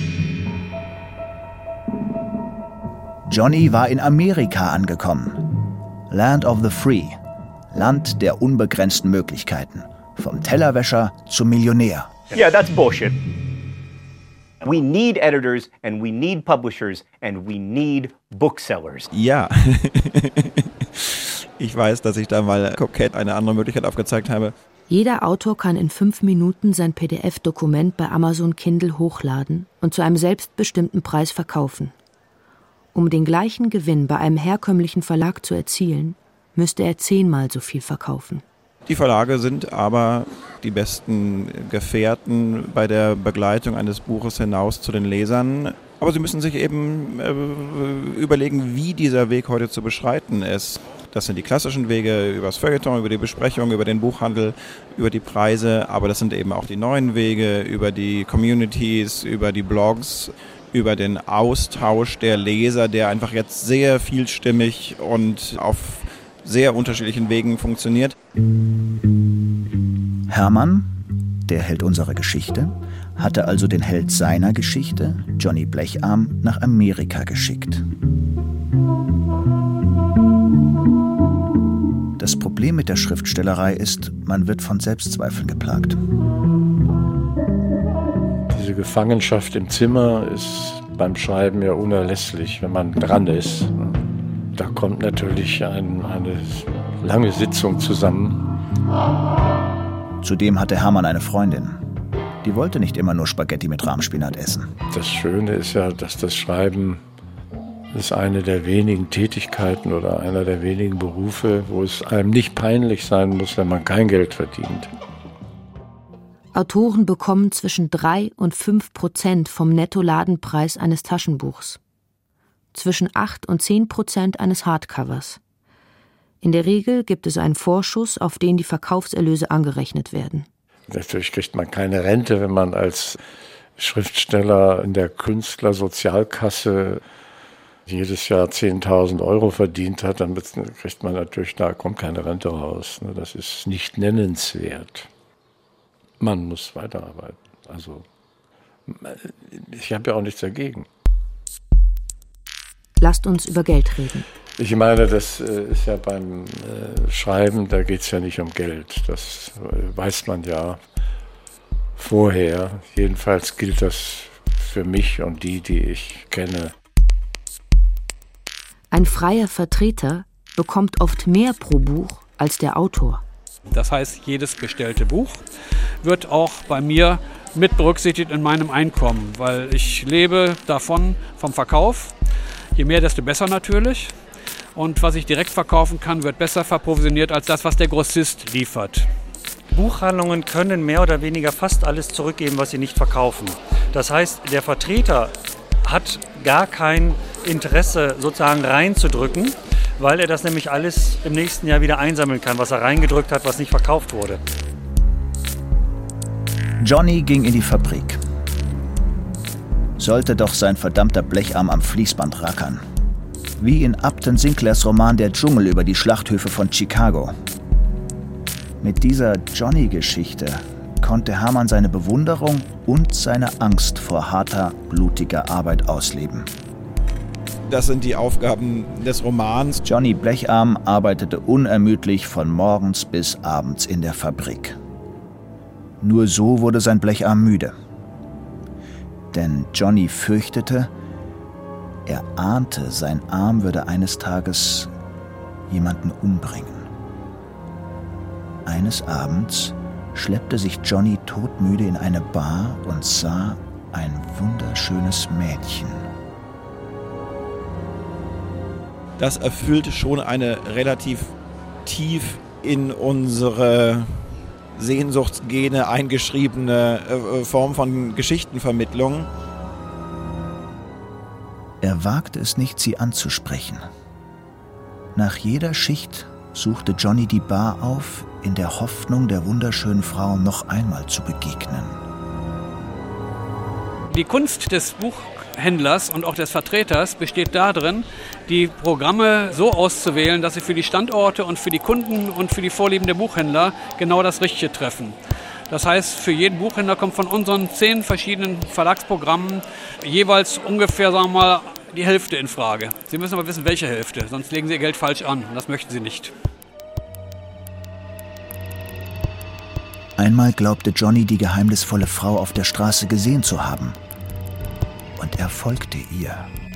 Johnny war in Amerika angekommen. Land of the Free, Land der unbegrenzten Möglichkeiten. Vom Tellerwäscher zum Millionär. Yeah, that's bullshit. We need editors and we need publishers and we need booksellers. Ja. Ich weiß, dass ich da mal kokett eine andere Möglichkeit aufgezeigt habe. Jeder Autor kann in fünf Minuten sein P D F-Dokument bei Amazon Kindle hochladen und zu einem selbstbestimmten Preis verkaufen. Um den gleichen Gewinn bei einem herkömmlichen Verlag zu erzielen, müsste er zehnmal so viel verkaufen. Die Verlage sind aber die besten Gefährten bei der Begleitung eines Buches hinaus zu den Lesern. Aber sie müssen sich eben äh, überlegen, wie dieser Weg heute zu beschreiten ist. Das sind die klassischen Wege über das Feuilleton, über die Besprechung, über den Buchhandel, über die Preise. Aber das sind eben auch die neuen Wege über die Communities, über die Blogs, über den Austausch der Leser, der einfach jetzt sehr vielstimmig und auf sehr unterschiedlichen Wegen funktioniert. Hermann, der Held unserer Geschichte, hatte also den Held seiner Geschichte, Johnny Blecharm, nach Amerika geschickt. Das Problem mit der Schriftstellerei ist, man wird von Selbstzweifeln geplagt. Diese Gefangenschaft im Zimmer ist beim Schreiben ja unerlässlich, wenn man dran ist. Da kommt natürlich ein, eine lange Sitzung zusammen. Zudem hatte Hermann eine Freundin. Die wollte nicht immer nur Spaghetti mit Rahmspinat essen. Das Schöne ist ja, dass das Schreiben ist eine der wenigen Tätigkeiten oder einer der wenigen Berufe, wo es einem nicht peinlich sein muss, wenn man kein Geld verdient. Autoren bekommen zwischen drei und fünf Prozent vom Nettoladenpreis eines Taschenbuchs. Zwischen acht und zehn Prozent eines Hardcovers. In der Regel gibt es einen Vorschuss, auf den die Verkaufserlöse angerechnet werden. Natürlich kriegt man keine Rente, wenn man als Schriftsteller in der Künstlersozialkasse jedes Jahr zehntausend Euro verdient hat, dann kriegt man natürlich, da kommt keine Rente raus. Das ist nicht nennenswert. Man muss weiterarbeiten. Also, ich habe ja auch nichts dagegen. Lasst uns über Geld reden. Ich meine, das ist ja beim Schreiben, da geht es ja nicht um Geld. Das weiß man ja vorher. Jedenfalls gilt das für mich und die, die ich kenne. Ein freier Vertreter bekommt oft mehr pro Buch als der Autor. Das heißt, jedes bestellte Buch wird auch bei mir mit berücksichtigt in meinem Einkommen, weil ich lebe davon, vom Verkauf. Je mehr, desto besser natürlich. Und was ich direkt verkaufen kann, wird besser verprovisioniert als das, was der Grossist liefert. Buchhandlungen können mehr oder weniger fast alles zurückgeben, was sie nicht verkaufen. Das heißt, der Vertreter hat gar kein Interesse, sozusagen reinzudrücken, weil er das nämlich alles im nächsten Jahr wieder einsammeln kann, was er reingedrückt hat, was nicht verkauft wurde. Johnny ging in die Fabrik. Sollte doch sein verdammter Blecharm am Fließband rackern. Wie in Upton Sinclairs Roman Der Dschungel über die Schlachthöfe von Chicago. Mit dieser Johnny-Geschichte konnte Hermann seine Bewunderung und seine Angst vor harter, blutiger Arbeit ausleben. Das sind die Aufgaben des Romans. Johnny Blecharm arbeitete unermüdlich von morgens bis abends in der Fabrik. Nur so wurde sein Blecharm müde. Denn Johnny fürchtete, er ahnte, sein Arm würde eines Tages jemanden umbringen. Eines Abends schleppte sich Johnny todmüde in eine Bar und sah ein wunderschönes Mädchen. Das erfüllte schon eine relativ tief in unsere Sehnsuchtsgene eingeschriebene äh, Form von Geschichtenvermittlung. Er wagte es nicht, sie anzusprechen. Nach jeder Schicht suchte Johnny die Bar auf, in der Hoffnung, der wunderschönen Frau noch einmal zu begegnen. Die Kunst des Buchhändlers und auch des Vertreters besteht darin, die Programme so auszuwählen, dass sie für die Standorte und für die Kunden und für die Vorlieben der Buchhändler genau das Richtige treffen. Das heißt, für jeden Buchhändler kommt von unseren zehn verschiedenen Verlagsprogrammen jeweils ungefähr, sagen wir mal, die Hälfte in Frage. Sie müssen aber wissen, welche Hälfte, sonst legen Sie Ihr Geld falsch an und das möchten Sie nicht. Einmal glaubte Johnny, die geheimnisvolle Frau auf der Straße gesehen zu haben. Und er folgte ihr.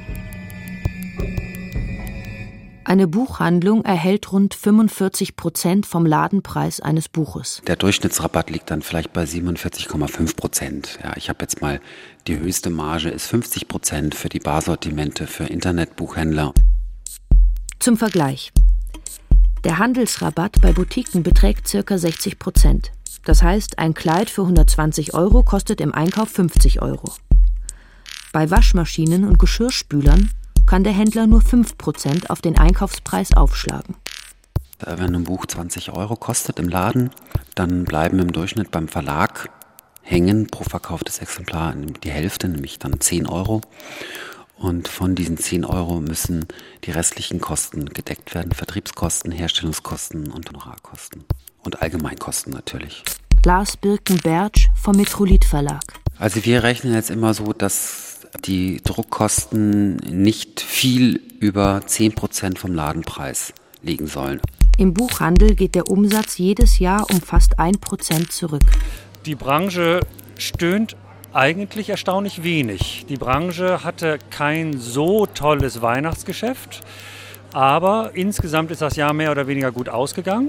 Eine Buchhandlung erhält rund fünfundvierzig Prozent vom Ladenpreis eines Buches. Der Durchschnittsrabatt liegt dann vielleicht bei siebenundvierzig Komma fünf Prozent. Ja, ich habe jetzt mal, die höchste Marge ist fünfzig Prozent für die Barsortimente für Internetbuchhändler. Zum Vergleich. Der Handelsrabatt bei Boutiquen beträgt ca. sechzig Prozent. Das heißt, ein Kleid für hundertzwanzig Euro kostet im Einkauf fünfzig Euro. Bei Waschmaschinen und Geschirrspülern kann der Händler nur fünf Prozent auf den Einkaufspreis aufschlagen. Wenn ein Buch zwanzig Euro kostet im Laden, dann bleiben im Durchschnitt beim Verlag hängen pro verkauftes Exemplar die Hälfte, nämlich dann zehn Euro. Und von diesen zehn Euro müssen die restlichen Kosten gedeckt werden. Vertriebskosten, Herstellungskosten und Honorarkosten. Und Allgemeinkosten natürlich. Lars Birken-Bertsch vom Metrolit Verlag. Also wir rechnen jetzt immer so, dass die Druckkosten nicht viel über zehn Prozent vom Ladenpreis liegen sollen. Im Buchhandel geht der Umsatz jedes Jahr um fast ein Prozent zurück. Die Branche stöhnt eigentlich erstaunlich wenig. Die Branche hatte kein so tolles Weihnachtsgeschäft, aber insgesamt ist das Jahr mehr oder weniger gut ausgegangen.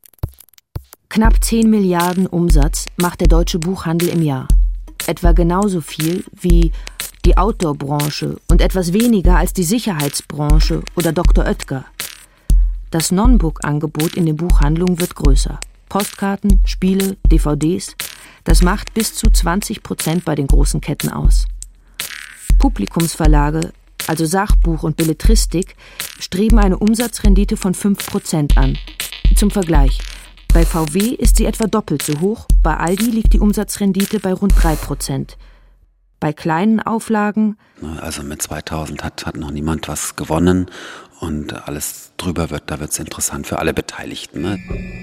Knapp zehn Milliarden Umsatz macht der deutsche Buchhandel im Jahr. Etwa genauso viel wie die Outdoor-Branche und etwas weniger als die Sicherheitsbranche oder Doktor Oetker. Das Non-Book-Angebot in den Buchhandlungen wird größer. Postkarten, Spiele, D V Ds, das macht bis zu zwanzig Prozent bei den großen Ketten aus. Publikumsverlage, also Sachbuch und Belletristik, streben eine Umsatzrendite von fünf Prozent an. Zum Vergleich, bei V W ist sie etwa doppelt so hoch, bei Aldi liegt die Umsatzrendite bei rund drei Prozent. Bei kleinen Auflagen... Also mit zweitausend hat, hat noch niemand was gewonnen und alles drüber wird, da wird es interessant für alle Beteiligten. Ne?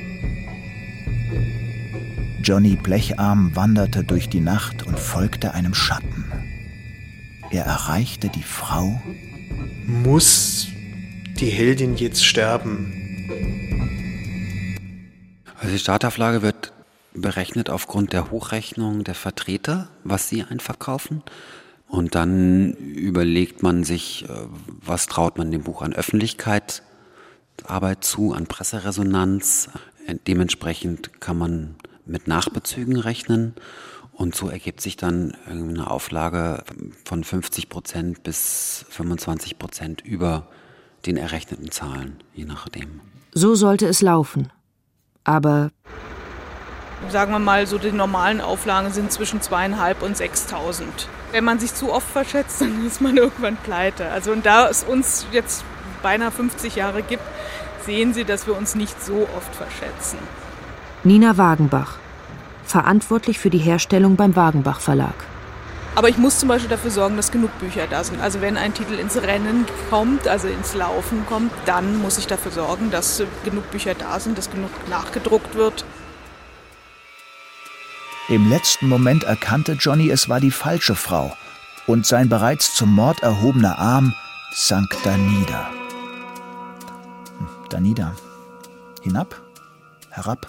Johnny Blecharm wanderte durch die Nacht und folgte einem Schatten. Er erreichte die Frau. Muss die Heldin jetzt sterben? Also die Startauflage wird berechnet aufgrund der Hochrechnung der Vertreter, was sie einverkaufen. Und dann überlegt man sich, was traut man dem Buch an Öffentlichkeitsarbeit zu, an Presseresonanz. Dementsprechend kann man mit Nachbezügen rechnen. Und so ergibt sich dann eine Auflage von fünfzig Prozent bis fünfundzwanzig Prozent über den errechneten Zahlen, je nachdem. So sollte es laufen. Aber sagen wir mal, so die normalen Auflagen sind zwischen zweieinhalb und sechstausend. Wenn man sich zu oft verschätzt, dann ist man irgendwann pleite. Also und da es uns jetzt beinahe fünfzig Jahre gibt, sehen Sie, dass wir uns nicht so oft verschätzen. Nina Wagenbach, verantwortlich für die Herstellung beim Wagenbach Verlag. Aber ich muss zum Beispiel dafür sorgen, dass genug Bücher da sind. Also wenn ein Titel ins Rennen kommt, also ins Laufen kommt, dann muss ich dafür sorgen, dass genug Bücher da sind, dass genug nachgedruckt wird. Im letzten Moment erkannte Johnny, es war die falsche Frau, und sein bereits zum Mord erhobener Arm sank danieder. Hm, danieder. Hinab, herab.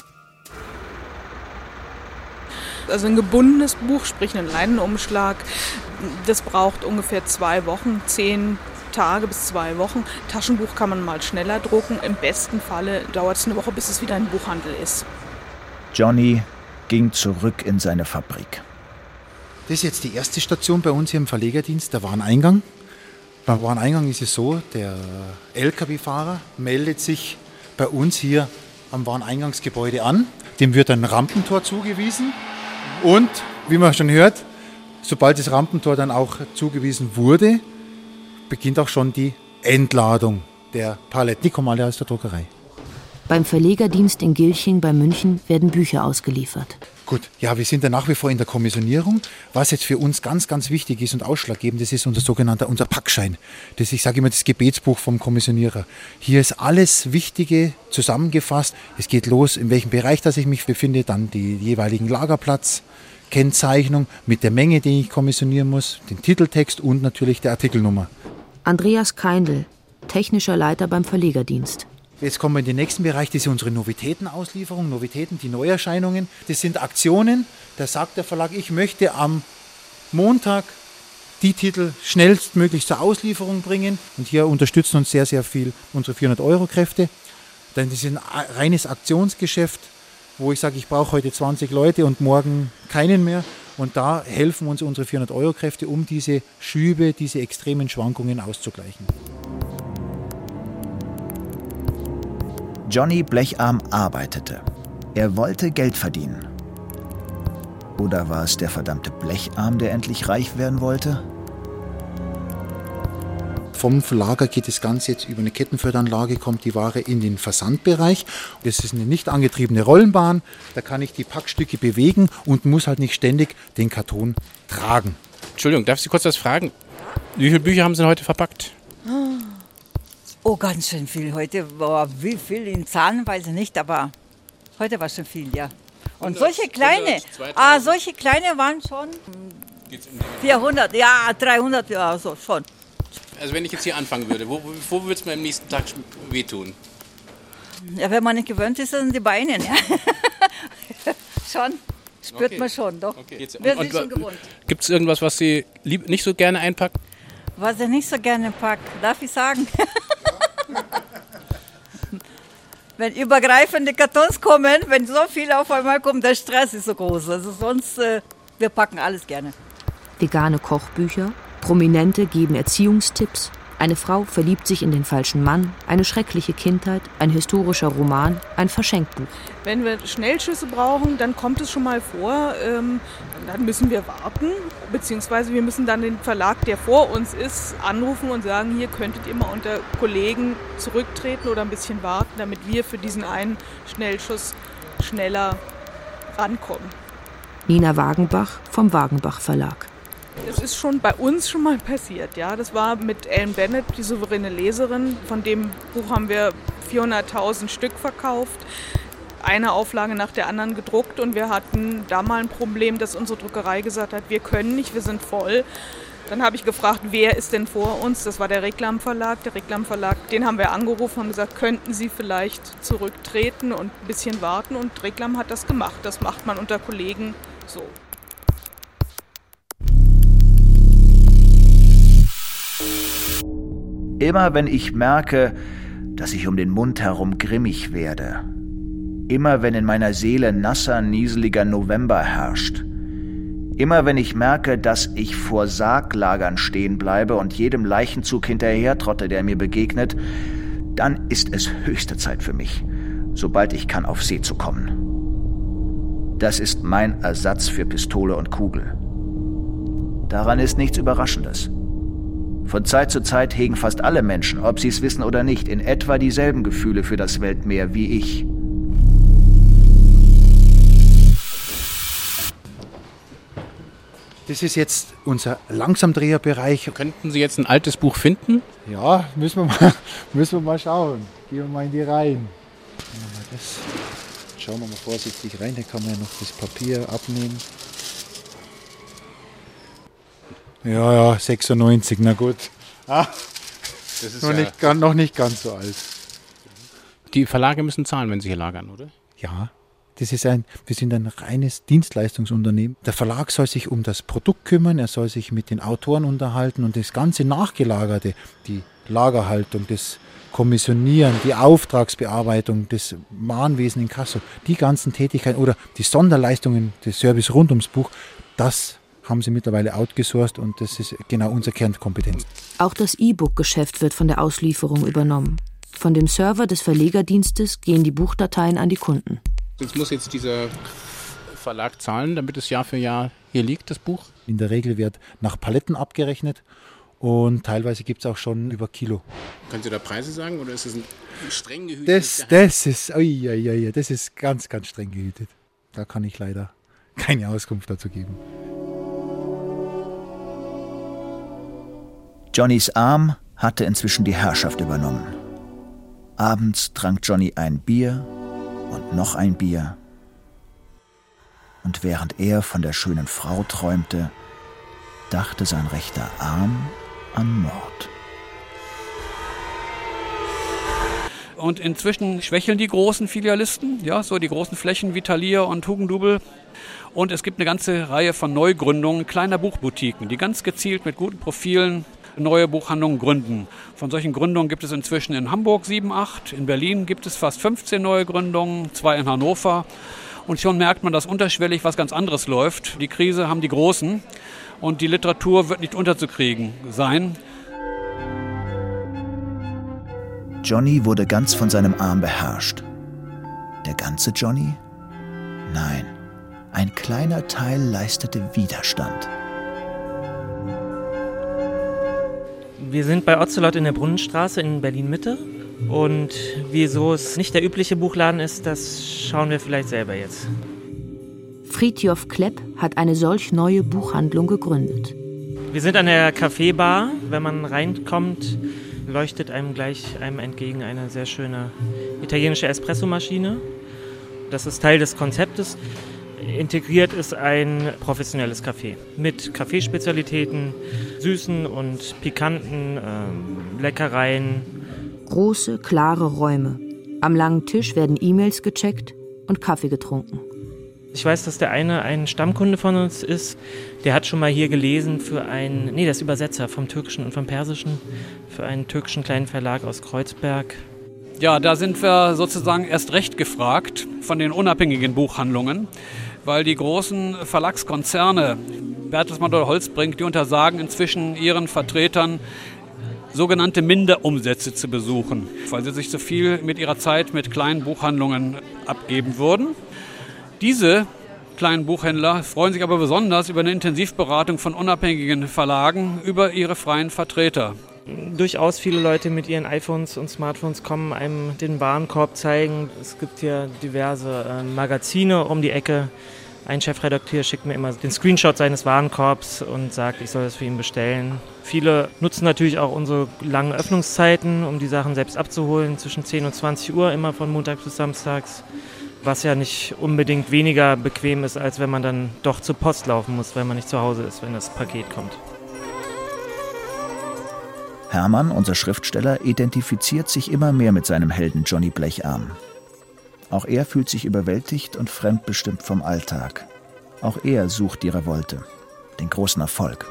Also ein gebundenes Buch, sprich einen Leinenumschlag, das braucht ungefähr zwei Wochen, zehn Tage bis zwei Wochen. Taschenbuch kann man mal schneller drucken. Im besten Falle dauert es eine Woche, bis es wieder im Buchhandel ist. Johnny ging zurück in seine Fabrik. Das ist jetzt die erste Station bei uns hier im Verlegerdienst, der Wareneingang. Beim Wareneingang ist es so, der L K W-Fahrer meldet sich bei uns hier am Wareneingangsgebäude an. Dem wird ein Rampentor zugewiesen. Und, wie man schon hört, sobald das Rampentor dann auch zugewiesen wurde, beginnt auch schon die Entladung der Paletten. Die kommen alle aus der Druckerei. Beim Verlegerdienst in Gilching bei München werden Bücher ausgeliefert. Gut, ja, wir sind ja nach wie vor in der Kommissionierung. Was jetzt für uns ganz, ganz wichtig ist und ausschlaggebend, das ist unser sogenannter unser Packschein. Das, ich sage immer, das Gebetsbuch vom Kommissionierer. Hier ist alles Wichtige zusammengefasst. Es geht los, in welchem Bereich das ich mich befinde, dann die jeweiligen Lagerplatzkennzeichnung mit der Menge, die ich kommissionieren muss, den Titeltext und natürlich der Artikelnummer. Andreas Keindl, technischer Leiter beim Verlegerdienst. Jetzt kommen wir in den nächsten Bereich, das ist unsere Novitätenauslieferung, Novitäten, die Neuerscheinungen. Das sind Aktionen, da sagt der Verlag, ich möchte am Montag die Titel schnellstmöglich zur Auslieferung bringen. Und hier unterstützen uns sehr, sehr viel unsere vierhundert-Euro-Kräfte. Denn das ist ein reines Aktionsgeschäft, wo ich sage, ich brauche heute zwanzig Leute und morgen keinen mehr. Und da helfen uns unsere vierhundert-Euro-Kräfte, um diese Schübe, diese extremen Schwankungen auszugleichen. Johnny Blecharm arbeitete. Er wollte Geld verdienen. Oder war es der verdammte Blecharm, der endlich reich werden wollte? Vom Verlager geht das Ganze jetzt über eine Kettenförderanlage, kommt die Ware in den Versandbereich. Das ist eine nicht angetriebene Rollenbahn. Da kann ich die Packstücke bewegen und muss halt nicht ständig den Karton tragen. Entschuldigung, darf ich Sie kurz was fragen? Wie viele Bücher haben Sie heute verpackt? Oh, ganz schön viel. Heute war wie viel in Zahlen, weiß ich nicht, aber heute war schon viel, ja. Und hundert, solche kleine, hundert, ah, solche kleine waren schon vierhundert, ja, dreihundert, ja, so schon. Also wenn ich jetzt hier anfangen würde, wo, wo würde es mir am nächsten Tag wehtun? Ja, wenn man nicht gewöhnt ist, sind die Beine, ja. Schon, spürt okay. man schon, doch. Okay. Wir sind schon gewohnt. Gibt es irgendwas, was Sie lieb, nicht so gerne einpacken? Was ich nicht so gerne packe, darf ich sagen? Wenn übergreifende Kartons kommen, wenn so viel auf einmal kommt, der Stress ist so groß. Also sonst, äh, wir packen alles gerne. Vegane Kochbücher, Prominente geben Erziehungstipps, eine Frau verliebt sich in den falschen Mann, eine schreckliche Kindheit, ein historischer Roman, ein Verschenkbuch. Wenn wir Schnellschüsse brauchen, dann kommt es schon mal vor, ähm, dann müssen wir warten, beziehungsweise wir müssen dann den Verlag, der vor uns ist, anrufen und sagen, hier könntet ihr mal unter Kollegen zurücktreten oder ein bisschen warten, damit wir für diesen einen Schnellschuss schneller rankommen. Nina Wagenbach vom Wagenbach Verlag. Das ist schon bei uns schon mal passiert, ja. Das war mit Ellen Bennett, die souveräne Leserin. Von dem Buch haben wir vierhunderttausend Stück verkauft, eine Auflage nach der anderen gedruckt und wir hatten da mal ein Problem, dass unsere Druckerei gesagt hat, wir können nicht, wir sind voll. Dann habe ich gefragt, wer ist denn vor uns? Das war der Reklam Verlag. Der Reklam Verlag, den haben wir angerufen und gesagt, könnten Sie vielleicht zurücktreten und ein bisschen warten? Und Reklam hat das gemacht. Das macht man unter Kollegen so. Immer wenn ich merke, dass ich um den Mund herum grimmig werde, immer wenn in meiner Seele nasser, nieseliger November herrscht, immer wenn ich merke, dass ich vor Sarglagern stehen bleibe und jedem Leichenzug hinterhertrotte, der mir begegnet, dann ist es höchste Zeit für mich, sobald ich kann, auf See zu kommen. Das ist mein Ersatz für Pistole und Kugel. Daran ist nichts Überraschendes. Von Zeit zu Zeit hegen fast alle Menschen, ob sie es wissen oder nicht, in etwa dieselben Gefühle für das Weltmeer wie ich. Das ist jetzt unser Langsamdreherbereich. Könnten Sie jetzt ein altes Buch finden? Ja, müssen wir mal, müssen wir mal schauen. Gehen wir mal in die Reihen. Das. Schauen wir mal vorsichtig rein, hier kann man ja noch das Papier abnehmen. Ja, ja, sechsundneunzig, na gut. Ah, Das ist noch, ja nicht, ga- noch nicht ganz so alt. Die Verlage müssen zahlen, wenn sie hier lagern, oder? Ja, das ist ein, wir sind ein reines Dienstleistungsunternehmen. Der Verlag soll sich um das Produkt kümmern, er soll sich mit den Autoren unterhalten und das ganze Nachgelagerte, die Lagerhaltung, das Kommissionieren, die Auftragsbearbeitung, das Mahnwesen in Kassel, die ganzen Tätigkeiten oder die Sonderleistungen, des Service rund ums Buch, das haben sie mittlerweile outgesourced und das ist genau unsere Kernkompetenz. Auch das E-Book-Geschäft wird von der Auslieferung übernommen. Von dem Server des Verlegerdienstes gehen die Buchdateien an die Kunden. Jetzt muss jetzt dieser Verlag zahlen, damit es Jahr für Jahr hier liegt, das Buch? In der Regel wird nach Paletten abgerechnet und teilweise gibt es auch schon über Kilo. Können Sie da Preise sagen oder ist es ein streng gehütet? Das, das, ist, ui, ui, ui, das ist ganz, ganz streng gehütet. Da kann ich leider keine Auskunft dazu geben. Johnnys Arm hatte inzwischen die Herrschaft übernommen. Abends trank Johnny ein Bier und noch ein Bier. Und während er von der schönen Frau träumte, dachte sein rechter Arm an Mord. Und inzwischen schwächeln die großen Filialisten, ja, so die großen Flächen wie Thalia und Hugendubel. Und es gibt eine ganze Reihe von Neugründungen kleiner Buchboutiquen, die ganz gezielt mit guten Profilen neue Buchhandlungen gründen. Von solchen Gründungen gibt es inzwischen in Hamburg sieben, acht, in Berlin gibt es fast fünfzehn neue Gründungen, zwei in Hannover. Und schon merkt man, dass unterschwellig was ganz anderes läuft. Die Krise haben die Großen und die Literatur wird nicht unterzukriegen sein. Johnny wurde ganz von seinem Arm beherrscht. Der ganze Johnny? Nein, ein kleiner Teil leistete Widerstand. Wir sind bei Ocelot in der Brunnenstraße in Berlin-Mitte. Und wieso es nicht der übliche Buchladen ist, das schauen wir vielleicht selber jetzt. Fridtjof Klepp hat eine solch neue Buchhandlung gegründet. Wir sind an der Kaffeebar. Wenn man reinkommt, leuchtet einem gleich einem entgegen eine sehr schöne italienische Espressomaschine. Das ist Teil des Konzeptes. Integriert ist ein professionelles Café mit Kaffeespezialitäten, süßen und pikanten ähm, Leckereien. Große, klare Räume. Am langen Tisch werden E-Mails gecheckt und Kaffee getrunken. Ich weiß, dass der eine ein Stammkunde von uns ist. Der hat schon mal hier gelesen für einen, nee, das ist Übersetzer vom Türkischen und vom Persischen, für einen türkischen kleinen Verlag aus Kreuzberg. Ja, da sind wir sozusagen erst recht gefragt von den unabhängigen Buchhandlungen, weil die großen Verlagskonzerne, Bertelsmann oder Holzbrink, die untersagen inzwischen ihren Vertretern, sogenannte Minderumsätze zu besuchen, weil sie sich so viel mit ihrer Zeit mit kleinen Buchhandlungen abgeben würden. Diese kleinen Buchhändler freuen sich aber besonders über eine Intensivberatung von unabhängigen Verlagen über ihre freien Vertreter. Durchaus viele Leute mit ihren iPhones und Smartphones kommen einem den Warenkorb zeigen. Es gibt hier diverse äh, Magazine um die Ecke. Ein Chefredakteur schickt mir immer den Screenshot seines Warenkorbs und sagt, ich soll das für ihn bestellen. Viele nutzen natürlich auch unsere langen Öffnungszeiten, um die Sachen selbst abzuholen, zwischen zehn und zwanzig Uhr, immer von Montags bis Samstags. Was ja nicht unbedingt weniger bequem ist, als wenn man dann doch zur Post laufen muss, weil man nicht zu Hause ist, wenn das Paket kommt. Hermann, unser Schriftsteller, identifiziert sich immer mehr mit seinem Helden Johnny Blecharm. Auch er fühlt sich überwältigt und fremdbestimmt vom Alltag. Auch er sucht die Revolte, den großen Erfolg.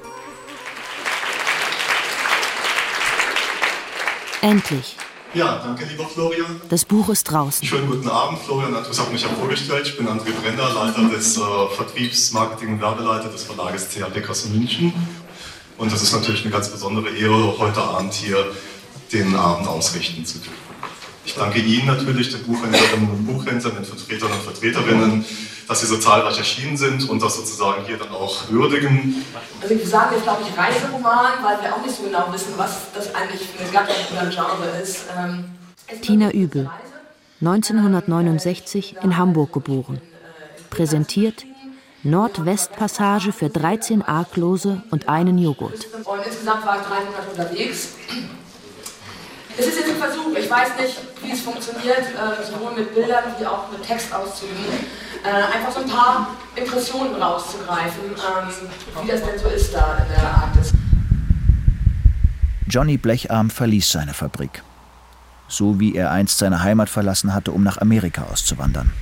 Endlich. Ja, danke, lieber Florian. Das Buch ist draußen. Schönen guten Abend, Florian. Ich habe mich ja vorgestellt. Ich bin André Brenner, Leiter des äh, Vertriebs-, Marketing- und Werbeleiter des Verlages C A Beckers in München. Und das ist natürlich eine ganz besondere Ehre, heute Abend hier den Abend ausrichten zu dürfen. Ich danke Ihnen natürlich, den Buchhändlerinnen und Buchhändlern, den Vertretern und Vertreterinnen, dass Sie so zahlreich erschienen sind und das sozusagen hier dann auch würdigen. Also wir sagen jetzt, glaube ich, Reiseroman, weil wir auch nicht so genau wissen, was das eigentlich für eine Gattung oder ein Genre ist. Ähm, Tina Übel, neunzehnhundertneunundsechzig in Hamburg geboren. Präsentiert Nordwestpassage für dreizehn Arglose und einen Joghurt. Und insgesamt war ich drei Monate unterwegs. Es ist jetzt ein Versuch, ich weiß nicht, wie es funktioniert, äh, sowohl mit Bildern wie auch mit Textauszügen, äh, einfach so ein paar Impressionen rauszugreifen, ähm, wie das denn so ist da in der Arktis. Johnny Blecharm verließ seine Fabrik, so wie er einst seine Heimat verlassen hatte, um nach Amerika auszuwandern.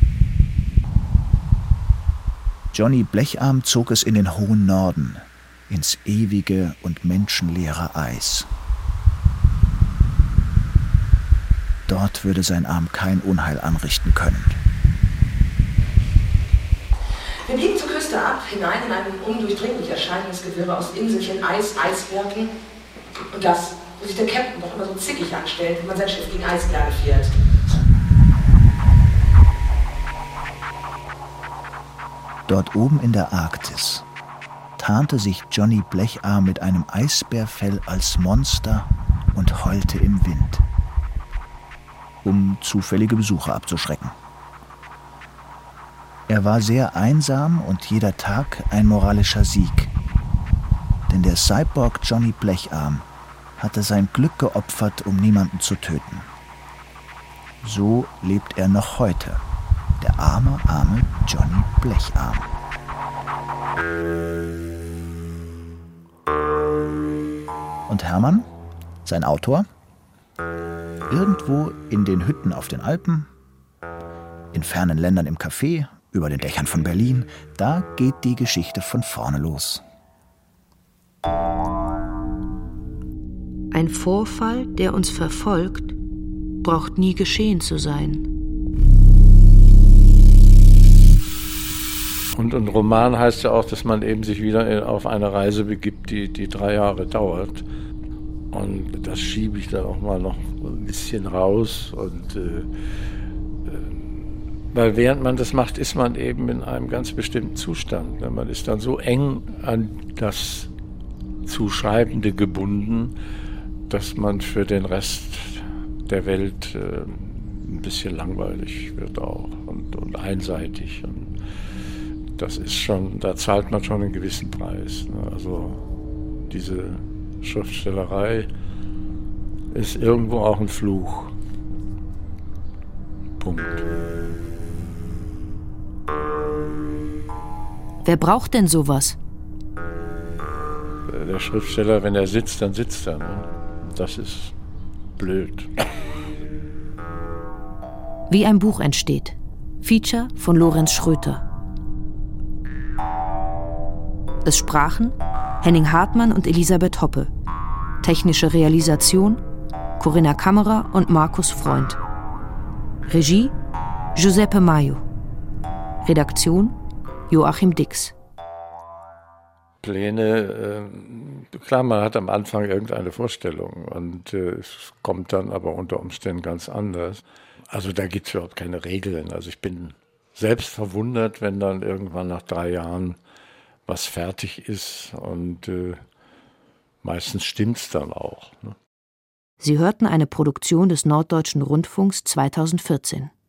Johnny Blecharm zog es in den hohen Norden, ins ewige und menschenleere Eis. Dort würde sein Arm kein Unheil anrichten können. Wir biegen zur Küste ab, hinein in ein undurchdringlich erscheinendes Gewirr aus Inselchen, Eis, Eisbergen. Und das, wo sich der Captain doch immer so zickig anstellt, wenn man sein Schiff gegen Eisberge fährt. Dort oben in der Arktis tarnte sich Johnny Blecharm mit einem Eisbärfell als Monster und heulte im Wind, um zufällige Besucher abzuschrecken. Er war sehr einsam und jeder Tag ein moralischer Sieg. Denn der Cyborg Johnny Blecharm hatte sein Glück geopfert, um niemanden zu töten. So lebt er noch heute, der arme, arme Johnny Blecharm. Und Hermann, sein Autor? Irgendwo in den Hütten auf den Alpen, in fernen Ländern im Café, über den Dächern von Berlin, da geht die Geschichte von vorne los. Ein Vorfall, der uns verfolgt, braucht nie geschehen zu sein. Und ein Roman heißt ja auch, dass man eben sich wieder auf eine Reise begibt, die, die drei Jahre dauert. Und das schiebe ich dann auch mal noch ein bisschen raus. Und, äh, weil während man das macht, ist man eben in einem ganz bestimmten Zustand. Man ist dann so eng an das zu Schreibende gebunden, dass man für den Rest der Welt äh, ein bisschen langweilig wird auch und, und einseitig. Und das ist schon, da zahlt man schon einen gewissen Preis. Ne? Also diese Schriftstellerei ist irgendwo auch ein Fluch. Punkt. Wer braucht denn sowas? Der Schriftsteller, wenn er sitzt, dann sitzt er. Ne? Das ist blöd. Wie ein Buch entsteht. Feature von Lorenz Schröter. Es sprachen Henning Hartmann und Elisabeth Hoppe. Technische Realisation Corinna Kammerer und Markus Freund. Regie Giuseppe Maio. Redaktion Joachim Dix. Pläne, äh, klar, man hat am Anfang irgendeine Vorstellung und äh, es kommt dann aber unter Umständen ganz anders. Also da gibt es überhaupt keine Regeln. Also ich bin selbst verwundert, wenn dann irgendwann nach drei Jahren was fertig ist und äh, meistens stimmt es dann auch. Ne? Sie hörten eine Produktion des Norddeutschen Rundfunks zweitausendvierzehn.